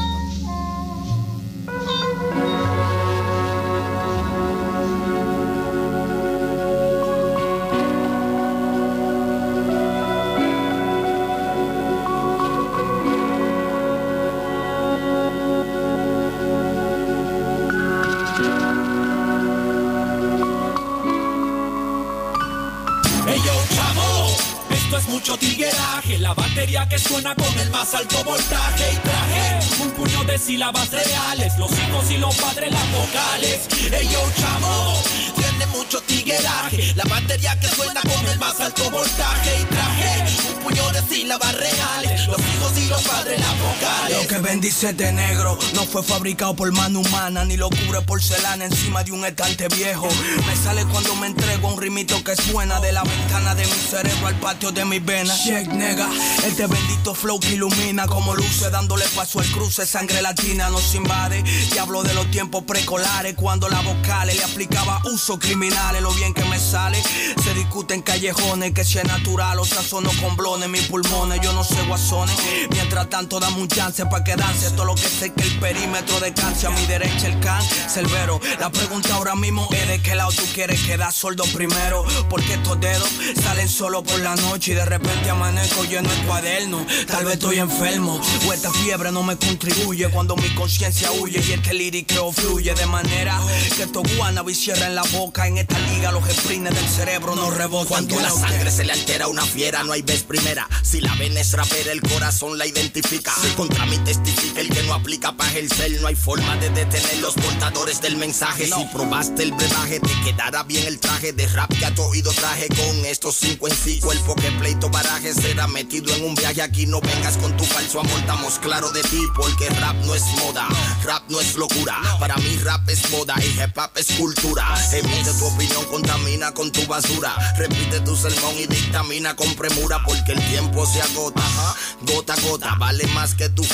Mucho tigueraje, la batería que suena con el más alto voltaje. Y traje un puño de sílabas reales, los hijos y los padres las vocales. Ey yo chamo, tiene mucho tigueraje, la batería que suena con el más alto voltaje. Y traje un puño de sílabas reales, los hijos y los padres las vocales. Lo que bendice de negro no fue fabricado por mano humana, ni lo cubre porcelana encima de un estante viejo. Me sale cuando me entrego a un rimito que suena de la ventana de mi cerebro al patio de mi venas. Check, nega, este bendito flow que ilumina como luce, dándole paso al cruce, sangre latina nos invade. Y hablo de los tiempos precolares, cuando las vocales le aplicaba uso criminales. Lo bien que me sale, se discute en callejones, que si es natural o sazono con blones, mis pulmones, yo no sé guasones. Mientras tanto dame un chance pa' que dance, todo lo que sé que el perímetro descanse. A mi derecha el can, Cerbero. La pregunta ahora mismo es de qué lado tú quieres quedar sordo primero, porque estos dedos salen solo por la noche y de repente amanezco lleno el cuaderno. Tal vez estoy enfermo o esta fiebre no me contribuye cuando mi conciencia huye y este lírico fluye de manera que estos guanabis cierren la boca. En esta liga los sprines del cerebro no rebotan. Cuando la sangre se le altera a una fiera no hay vez primera. Si la ven es rapera el corazón la identifica. Contra mí testifica el que no aplica pa' ejercer. No hay forma de detener los portadores del mensaje. Si probaste el brebaje te quedará bien el traje de rap que a tu oído traje. Con estos cinco en sí cuerpo que pleito baraje será metido en un viaje. Aquí no vengas con tu falso amor, estamos claros de ti, porque rap no es moda, rap no es locura. Para mí rap es moda y hip hop es cultura. Emite tu opinión, contamina con tu basura. Repite tu sermón y dictamina con premura, porque el tiempo se agota. Gota a gota vale más que tu flow. Una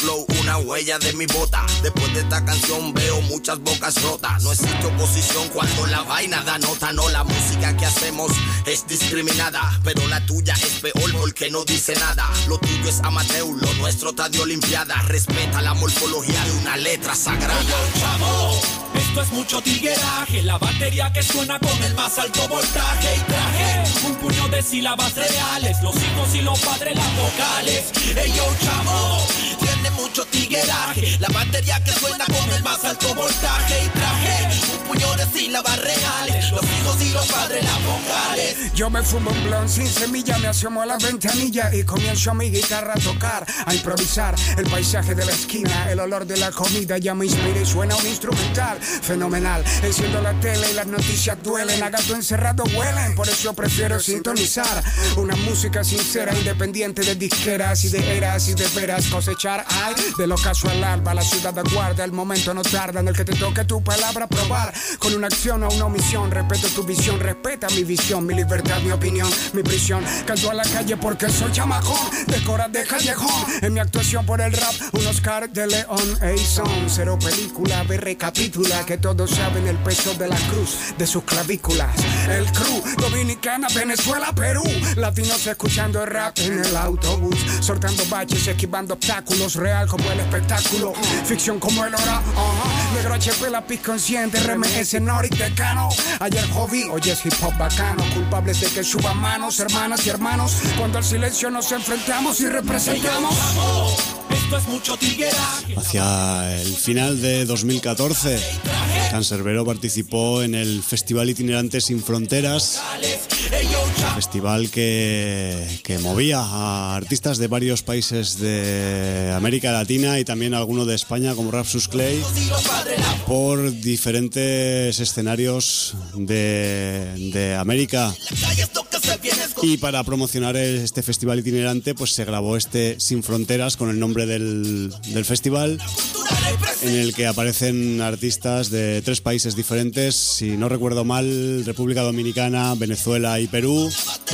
una huella de mi bota. Después de esta canción veo muchas bocas rotas. No existe oposición cuando la vaina da nota. No, la música que hacemos es discriminada, pero la tuya es peor porque no dice nada. Lo tuyo es amateur, lo nuestro está de olimpiada. Respeta la morfología de una letra sagrada. Oye, chamo, esto es mucho tigueraje. La batería que suena con el más alto voltaje. Y traje un puño de sílabas reales. Los hijos y los padres, las vocales. Ey, yo, chamo, tiene mucho tigueraje. La batería que suena con el más alto voltaje. Y traje un puño de sílabas reales. Los hijos y los padres, las vocales. Yo me fumo un blon sin semilla, me asomo a la ventanilla y comienzo a mi guitarra a tocar, a improvisar. El paisaje de la esquina, el olor de la comida ya me inspira y suena un instrumental fenomenal. Enciendo la tele y las noticias duelen, a gato encerrado huelen, por eso prefiero sintonizar una música sincera, independiente de disqueras y de eras y de veras cosechar. Ay, de lo casual alba, la ciudad aguarda, el momento no tarda en el que te toque tu palabra probar, con una acción o una omisión. Respeto tu visión, respeta mi visión, mi libertad, mi opinión, mi prisión. Canto a la calle porque soy chamacón, de cora de callejón. En mi actuación por el rap, un Oscar de León. Ey, son cero película, ve recapitula, que todos saben el peso de la cruz de sus clavículas. El crew, Dominicana, Venezuela, Perú, latinos escuchando el rap en el autobús, sortando baches, esquivando obstáculos, real como el espectáculo, ficción como el hora. Uh-huh. Negro H P, lápiz consciente, R M S, Noric, Decano. Ayer hobby, hoy es hip hop bacano, culpables de que suban manos, hermanas y hermanos, cuando al silencio nos enfrentamos y representamos. Esto es mucho tigueraje. Hacia el final de dos mil catorce, Canserbero participó en el Festival Itinerante Sin Fronteras, festival que, que movía a artistas de varios países de América Latina y también alguno de España como Rapsus Clay por diferentes escenarios de, de América. Y para promocionar este festival itinerante pues se grabó este Sin Fronteras con el nombre del, del festival, en el que aparecen artistas de tres países diferentes, si no recuerdo mal, República Dominicana, Venezuela y Perú,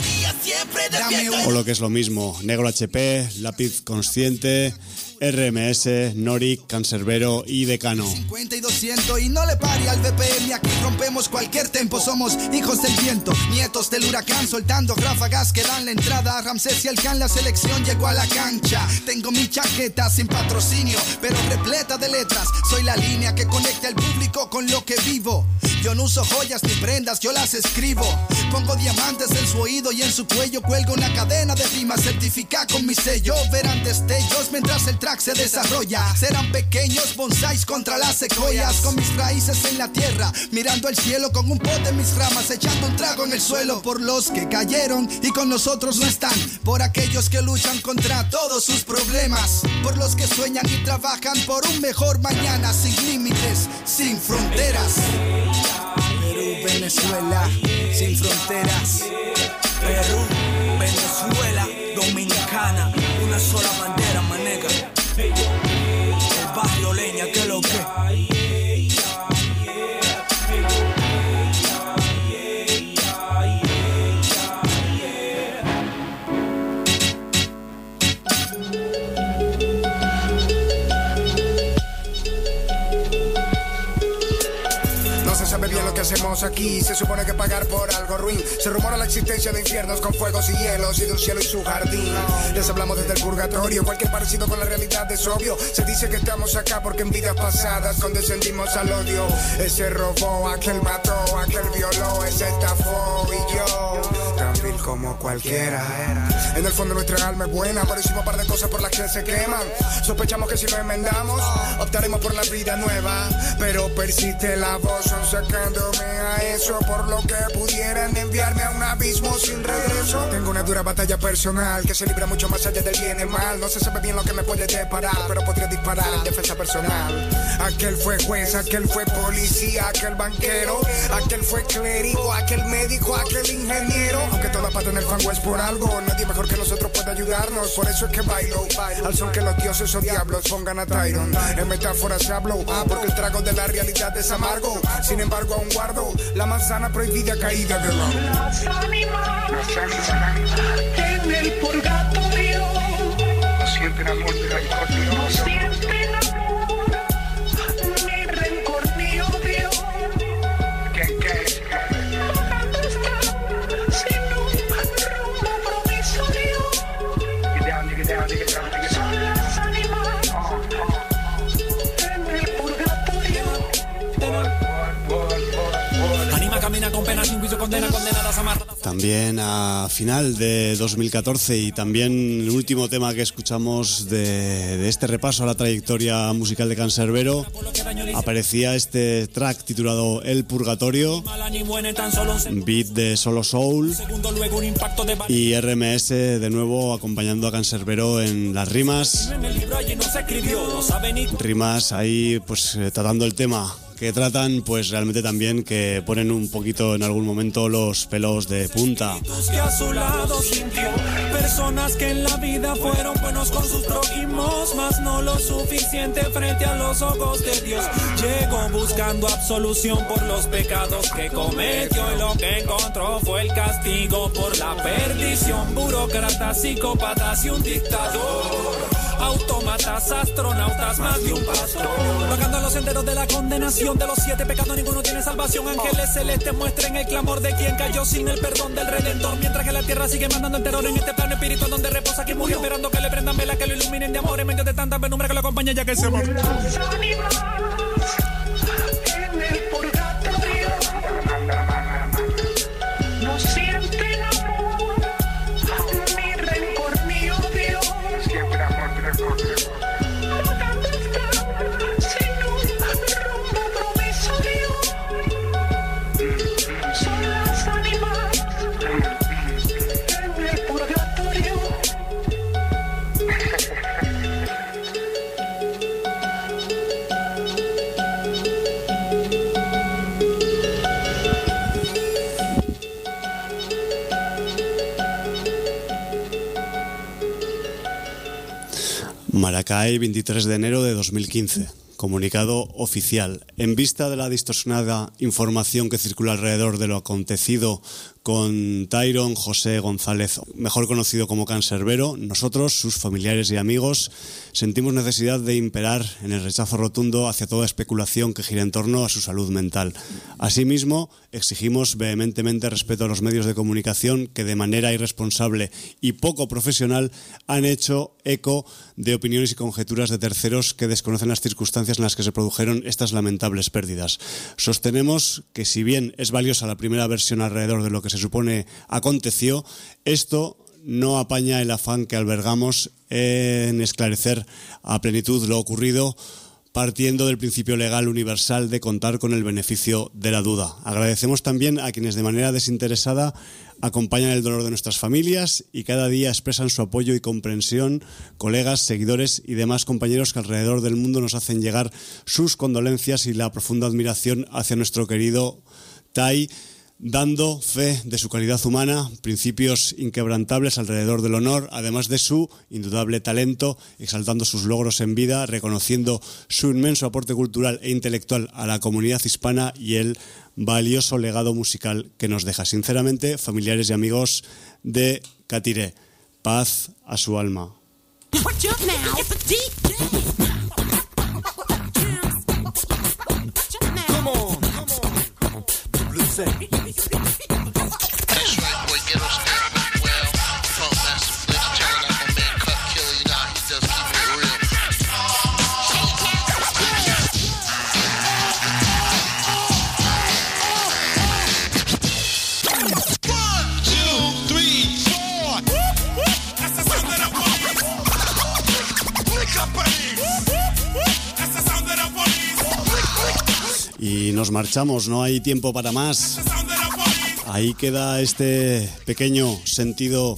o lo que es lo mismo, Negro H P, Lápiz Consciente, R M S, Noric, Canserbero y Decano. cincuenta y doscientos y no le pare al B P M, aquí rompemos cualquier tempo. Somos hijos del viento, nietos del huracán, soltando ráfagas que dan la entrada. Ramsés y el Can, la selección llegó a la cancha. Tengo mi chaqueta sin patrocinio, pero repleta de letras. Soy la línea que conecta al público con lo que vivo. Yo no uso joyas ni prendas, yo las escribo. Pongo diamantes en su oído y en su cuello cuelgo una cadena de rimas certificada con mi sello. Verán destellos mientras el track se desarrolla. Serán pequeños bonsáis contra las secuoyas, con mis raíces en la tierra, mirando el cielo con un pote en mis ramas, echando un trago en el suelo por los que cayeron y con nosotros no están, por aquellos que luchan contra todos sus problemas, por los que sueñan y trabajan por un mejor mañana, sin límites, sin fronteras. Perú, Venezuela, sin fronteras. Perú, Venezuela, Dominicana, una sola bandera, manega. El barrio Leña, que lo que. Sabe bien lo que hacemos aquí, se supone que pagar por algo ruin. Se rumora la existencia de infiernos con fuegos y hielos y de un cielo y su jardín. Les hablamos desde el purgatorio, cualquier parecido con la realidad es obvio. Se dice que estamos acá porque en vidas pasadas condescendimos al odio. Ese robó, aquel mató, aquel violó, ese estafó y yo tan vil como cualquiera. En el fondo nuestra alma es buena, por hicimos un par de cosas por las que se queman. Sospechamos que si lo enmendamos, optaremos por la vida nueva. Pero persiste la voz, son sacándome a eso, por lo que pudieran enviarme a un abismo sin regreso. Tengo una dura batalla personal que se libra mucho más allá del bien y mal. No se sabe bien lo que me puede deparar, pero podría disparar en defensa personal. Aquel fue juez, aquel fue policía, aquel banquero, aquel fue clérigo, aquel médico, aquel ingeniero. Aunque toda pata en el fango es por algo, nadie mejor que nosotros puede ayudarnos. Por eso es que bailo al son que los dioses o diablos pongan a Tyron. En metáforas hablo, ah, porque el trago de la realidad es amargo. Sin embargo aún guardo la manzana prohibida caída de oro. Las ánimas en el purgatorio, sienten amor ni rencor ni odio. No sienten amor, ni rencor ni odio. ¿Qué, qué? Tocando está sin un rumbo promisorio. Get down, get down, get down, get down. Son las ánimas oh, oh. en el purgatorio. Anima camina con pena sin juicio, condena, condenadas amarradas. También a final de dos mil catorce y también el último tema que escuchamos de, de este repaso a la trayectoria musical de Canserbero, aparecía este track titulado El Purgatorio, beat de Solo Soul y R M S de nuevo acompañando a Canserbero en las rimas, rimas ahí pues tratando el tema que tratan, pues realmente también que ponen un poquito en algún momento los pelos de punta. Que a su lado sintió personas que en la vida fueron buenos con sus prójimos, mas no lo suficiente frente a los ojos de Dios. Llegó buscando absolución por los pecados que cometió y lo que encontró fue el castigo por la perdición. Burócratas, psicópatas y un dictador, autómatas, astronautas, más de un pastor, vagando en los senderos de la condenación de los siete pecados, ninguno tiene salvación. Ángeles celestes muestren el clamor de quien cayó sin el perdón del Redentor, mientras que la tierra sigue mandando el terror en este plano espiritual donde reposa quien murió, esperando que le prendan vela, que lo iluminen de amor en medio de tanta penumbra que lo acompaña ya que se murió. En el purgatorio no sienten amor, ni rencor ni odio. Siempre amor, ni rencor, ni rencor. Tocando está sin un rumbo promisorio. Son las ánimas en el purgatorio. Maracay, veintitrés de enero de dos mil quince. Comunicado oficial. En vista de la distorsionada información que circula alrededor de lo acontecido con Tyron José González, mejor conocido como Canserbero, nosotros, sus familiares y amigos, sentimos necesidad de imperar en el rechazo rotundo hacia toda especulación que gira en torno a su salud mental. Asimismo, exigimos vehementemente respeto a los medios de comunicación que de manera irresponsable y poco profesional han hecho eco de opiniones y conjeturas de terceros que desconocen las circunstancias en las que se produjeron estas lamentables pérdidas. Sostenemos que si bien es valiosa la primera versión alrededor de lo que se supone aconteció, esto no apaña el afán que albergamos en esclarecer a plenitud lo ocurrido, partiendo del principio legal universal de contar con el beneficio de la duda. Agradecemos también a quienes de manera desinteresada acompañan el dolor de nuestras familias y cada día expresan su apoyo y comprensión, colegas, seguidores y demás compañeros que alrededor del mundo nos hacen llegar sus condolencias y la profunda admiración hacia nuestro querido Ty, dando fe de su calidad humana, principios inquebrantables alrededor del honor, además de su indudable talento, exaltando sus logros en vida, reconociendo su inmenso aporte cultural e intelectual a la comunidad hispana y el valioso legado musical que nos deja. Sinceramente, familiares y amigos de Katire, paz a su alma. Y nos marchamos, no hay tiempo para más. Ahí queda este pequeño sentido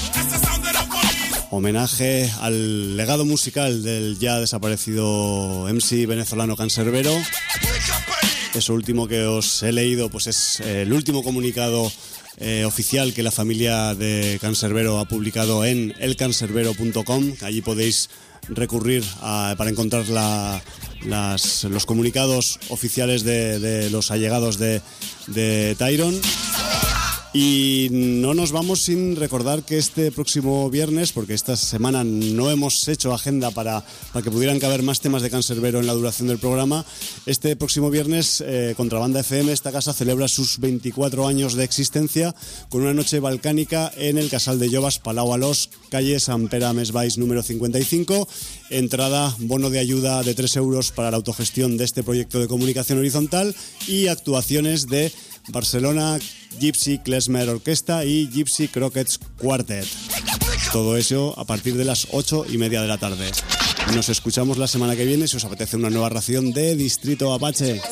homenaje al legado musical del ya desaparecido M C venezolano Canserbero. Eso último que os he leído pues es el último comunicado eh, oficial que la familia de Canserbero ha publicado en el canserbero punto com. Allí podéis recurrir a, para encontrar la, las, los comunicados oficiales de, de los allegados de, de Tyron. Y no nos vamos sin recordar que este próximo viernes, porque esta semana no hemos hecho agenda para, para que pudieran caber más temas de Canserbero en la duración del programa, este próximo viernes eh, Contrabanda F M, esta casa celebra sus veinticuatro años de existencia con una noche balcánica en el Casal de Llovas, Palau Alós, calle Sant Pere Més Baix número cincuenta y cinco. Entrada, bono de ayuda de tres euros para la autogestión de este proyecto de comunicación horizontal y actuaciones de Barcelona Gypsy Klezmer Orquesta y Gypsy Croquets Quartet. Todo eso a partir de las ocho y media de la tarde. Nos escuchamos la semana que viene si os apetece una nueva ración de Distrito Apache.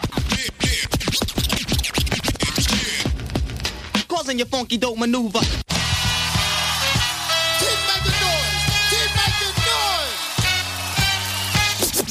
Your funky dope maneuver.